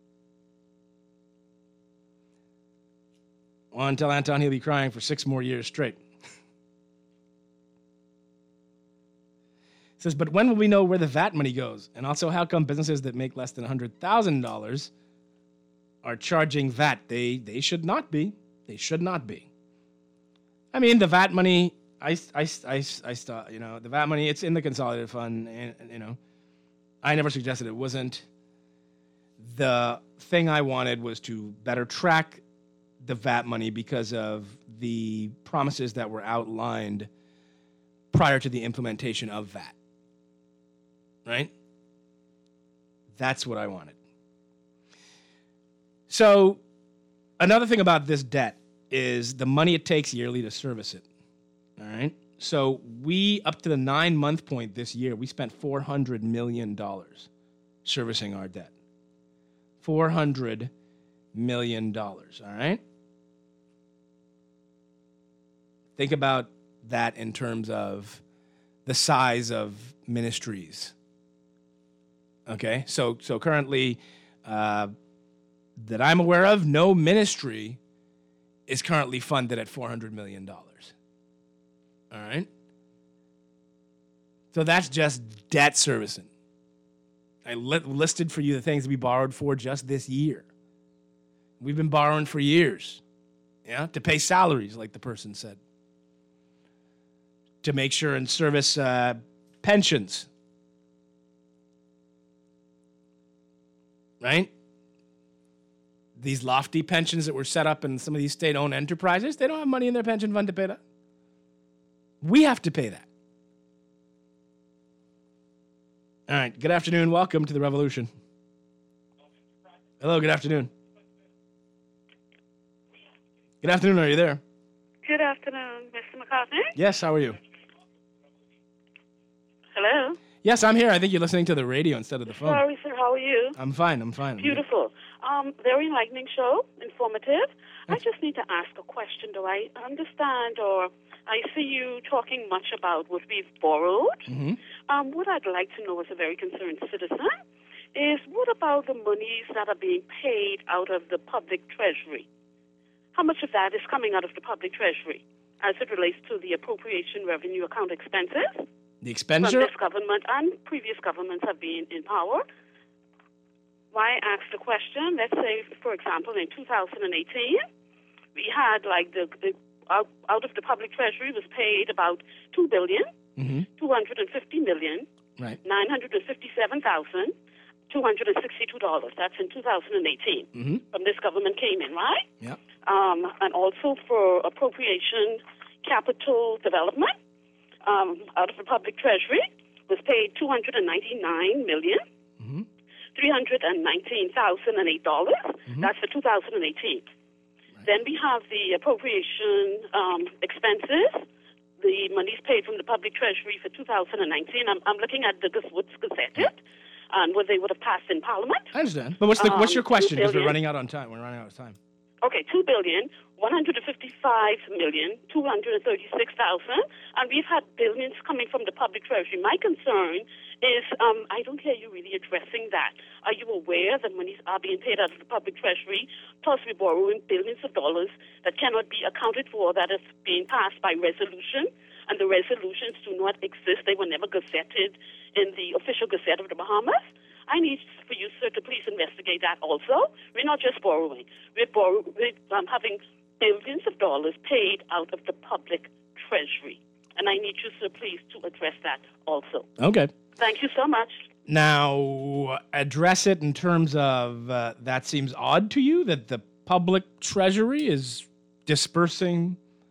Well, tell Anton he'll be crying for six more years straight. It says, but when will we know where the V A T money goes? And also, how come businesses that make less than one hundred thousand dollars are charging V A T? They they should not be. They should not be. I mean, the V A T money, I, I, I, I, I you know, the V A T money, it's in the consolidated fund, and, and, you know, I never suggested it wasn't. The thing I wanted was to better track the V A T money because of the promises that were outlined prior to the implementation of V A T. Right? That's what I wanted. So, another thing about this debt is the money it takes yearly to service it. All right? So, we, up to the nine-month point this year, we spent four hundred million dollars servicing our debt. four hundred million dollars, all right? Think about that in terms of the size of ministries. Okay, so so currently, uh, that I'm aware of, no ministry is currently funded at four hundred million dollars. All right? So that's just debt servicing. I li- listed for you the things we borrowed for just this year. We've been borrowing for years, yeah, to pay salaries, like the person said, to make sure and service uh, pensions. Right? These lofty pensions that were set up in some of these state-owned enterprises, they don't have money in their pension fund to pay that. We have to pay that. All right. Good afternoon. Welcome to the revolution. Hello. Good afternoon. Good afternoon. Are you there? Good afternoon, Mister McCartney. Yes. How are you? Hello. Yes, I'm here. I think you're listening to the radio instead of the phone. Sorry, sir. How are you? I'm fine. I'm fine. I'm Beautiful. Um, very enlightening show. Informative. I just need to ask a question. Do I understand or I see you talking much about what we've borrowed? Mm-hmm. Um, what I'd like to know as a very concerned citizen is what about the monies that are being paid out of the public treasury? How much of that is coming out of the public treasury as it relates to the appropriation revenue account expenses? The expenditure? From this government and previous governments have been in power. Why ask the question? Let's say, for example, in two thousand eighteen, we had like the, the out, out of the public treasury was paid about two billion, mm-hmm. two hundred fifty million, right. nine hundred fifty-seven thousand, two hundred sixty-two dollars. That's in two thousand eighteen. Mm-hmm. From this government came in, right? Yeah. Um, and also for appropriation capital development. Um, out of the public treasury was paid two hundred ninety-nine million dollars, mm-hmm. three hundred nineteen thousand eight dollars. Mm-hmm. That's for two thousand eighteen. Right. Then we have the appropriation um, expenses, the monies paid from the public treasury for two thousand nineteen. I'm, I'm looking at the what's gazetted and what they would have passed in Parliament. I understand. But what's the um, what's your question? Because we're billion. running out on time. We're running out of time. Okay, two billion, one hundred fifty-five million, two hundred thirty-six thousand, and we've had billions coming from the public treasury. My concern is, um, I don't hear you really addressing that. Are you aware that monies are being paid out of the public treasury, plus we're borrowing billions of dollars that cannot be accounted for, that is being passed by resolution, and the resolutions do not exist. They were never gazetted in the official gazette of the Bahamas. I need for you, sir, to please investigate that also. We're not just borrowing. We're, borrow- we're um, having billions of dollars paid out of the public treasury. And I need you, sir, please, to address that also. Okay. Thank you so much. Now, address it in terms of uh, that seems odd to you, that the public treasury is dispersing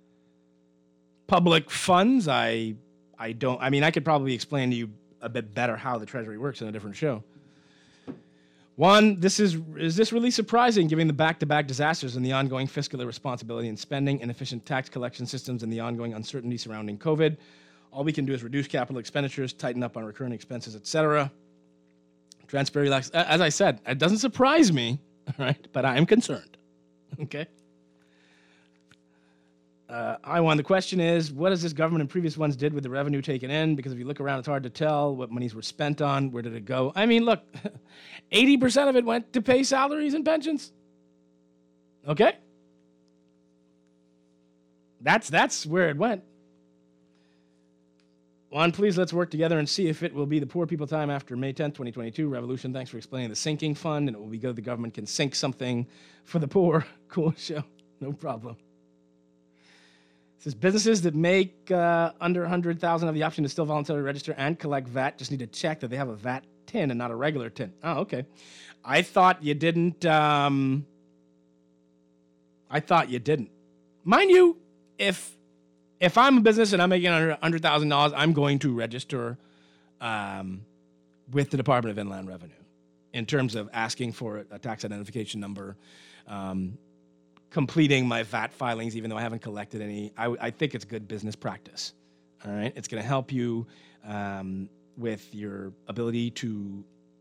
public funds. I, I don't, I mean, I could probably explain to you a bit better how the treasury works in a different show. One, this is is this really surprising given the back-to-back disasters and the ongoing fiscal irresponsibility in spending, inefficient tax collection systems, and the ongoing uncertainty surrounding COVID? All we can do is reduce capital expenditures, tighten up on recurring expenses, et cetera. Transparency, as I said, it doesn't surprise me, all right, but I am concerned, okay? Uh, I one, the question is, what has this government and previous ones did with the revenue taken in? Because if you look around, it's hard to tell what monies were spent on. Where did it go? I mean, look, eighty percent of it went to pay salaries and pensions. Okay? That's, that's where it went. Juan, please let's work together and see if it will be the poor people time after May tenth, twenty twenty-two. Revolution, thanks for explaining the sinking fund, and it will be good the government can sink something for the poor. Cool show. No problem. It says businesses that make uh, under one hundred thousand dollars have the option to still voluntarily register and collect V A T. Just need to check that they have a V A T T I N and not a regular T I N. Oh, okay. I thought you didn't. Um, I thought you didn't. Mind you, if if I'm a business and I'm making under one hundred thousand dollars, I'm going to register um, with the Department of Inland Revenue in terms of asking for a tax identification number, um, completing my V A T filings, even though I haven't collected any. I, I think it's good business practice. All right, it's going to help you um, with your ability to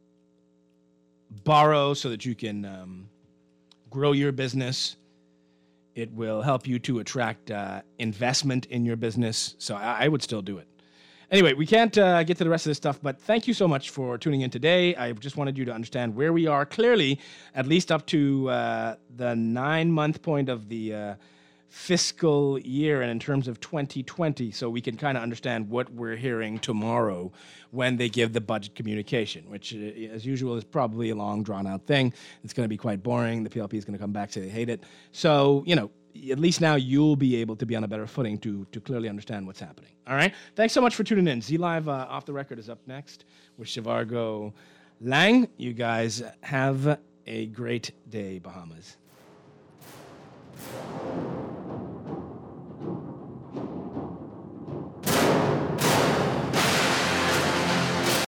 borrow so that you can um, grow your business. It will help you to attract uh, investment in your business. So I, I would still do it. Anyway, we can't uh, get to the rest of this stuff, but thank you so much for tuning in today. I just wanted you to understand where we are clearly, at least up to uh, the nine-month point of the uh, fiscal year and in terms of twenty twenty, so we can kind of understand what we're hearing tomorrow when they give the budget communication, which, uh, as usual, is probably a long, drawn-out thing. It's going to be quite boring. The P L P is going to come back, say they hate it. So, you know, at least now you'll be able to be on a better footing to to clearly understand what's happening. All right? Thanks so much for tuning in. Z Live uh, Off the Record is up next with Shivargo Lang. You guys have a great day, Bahamas.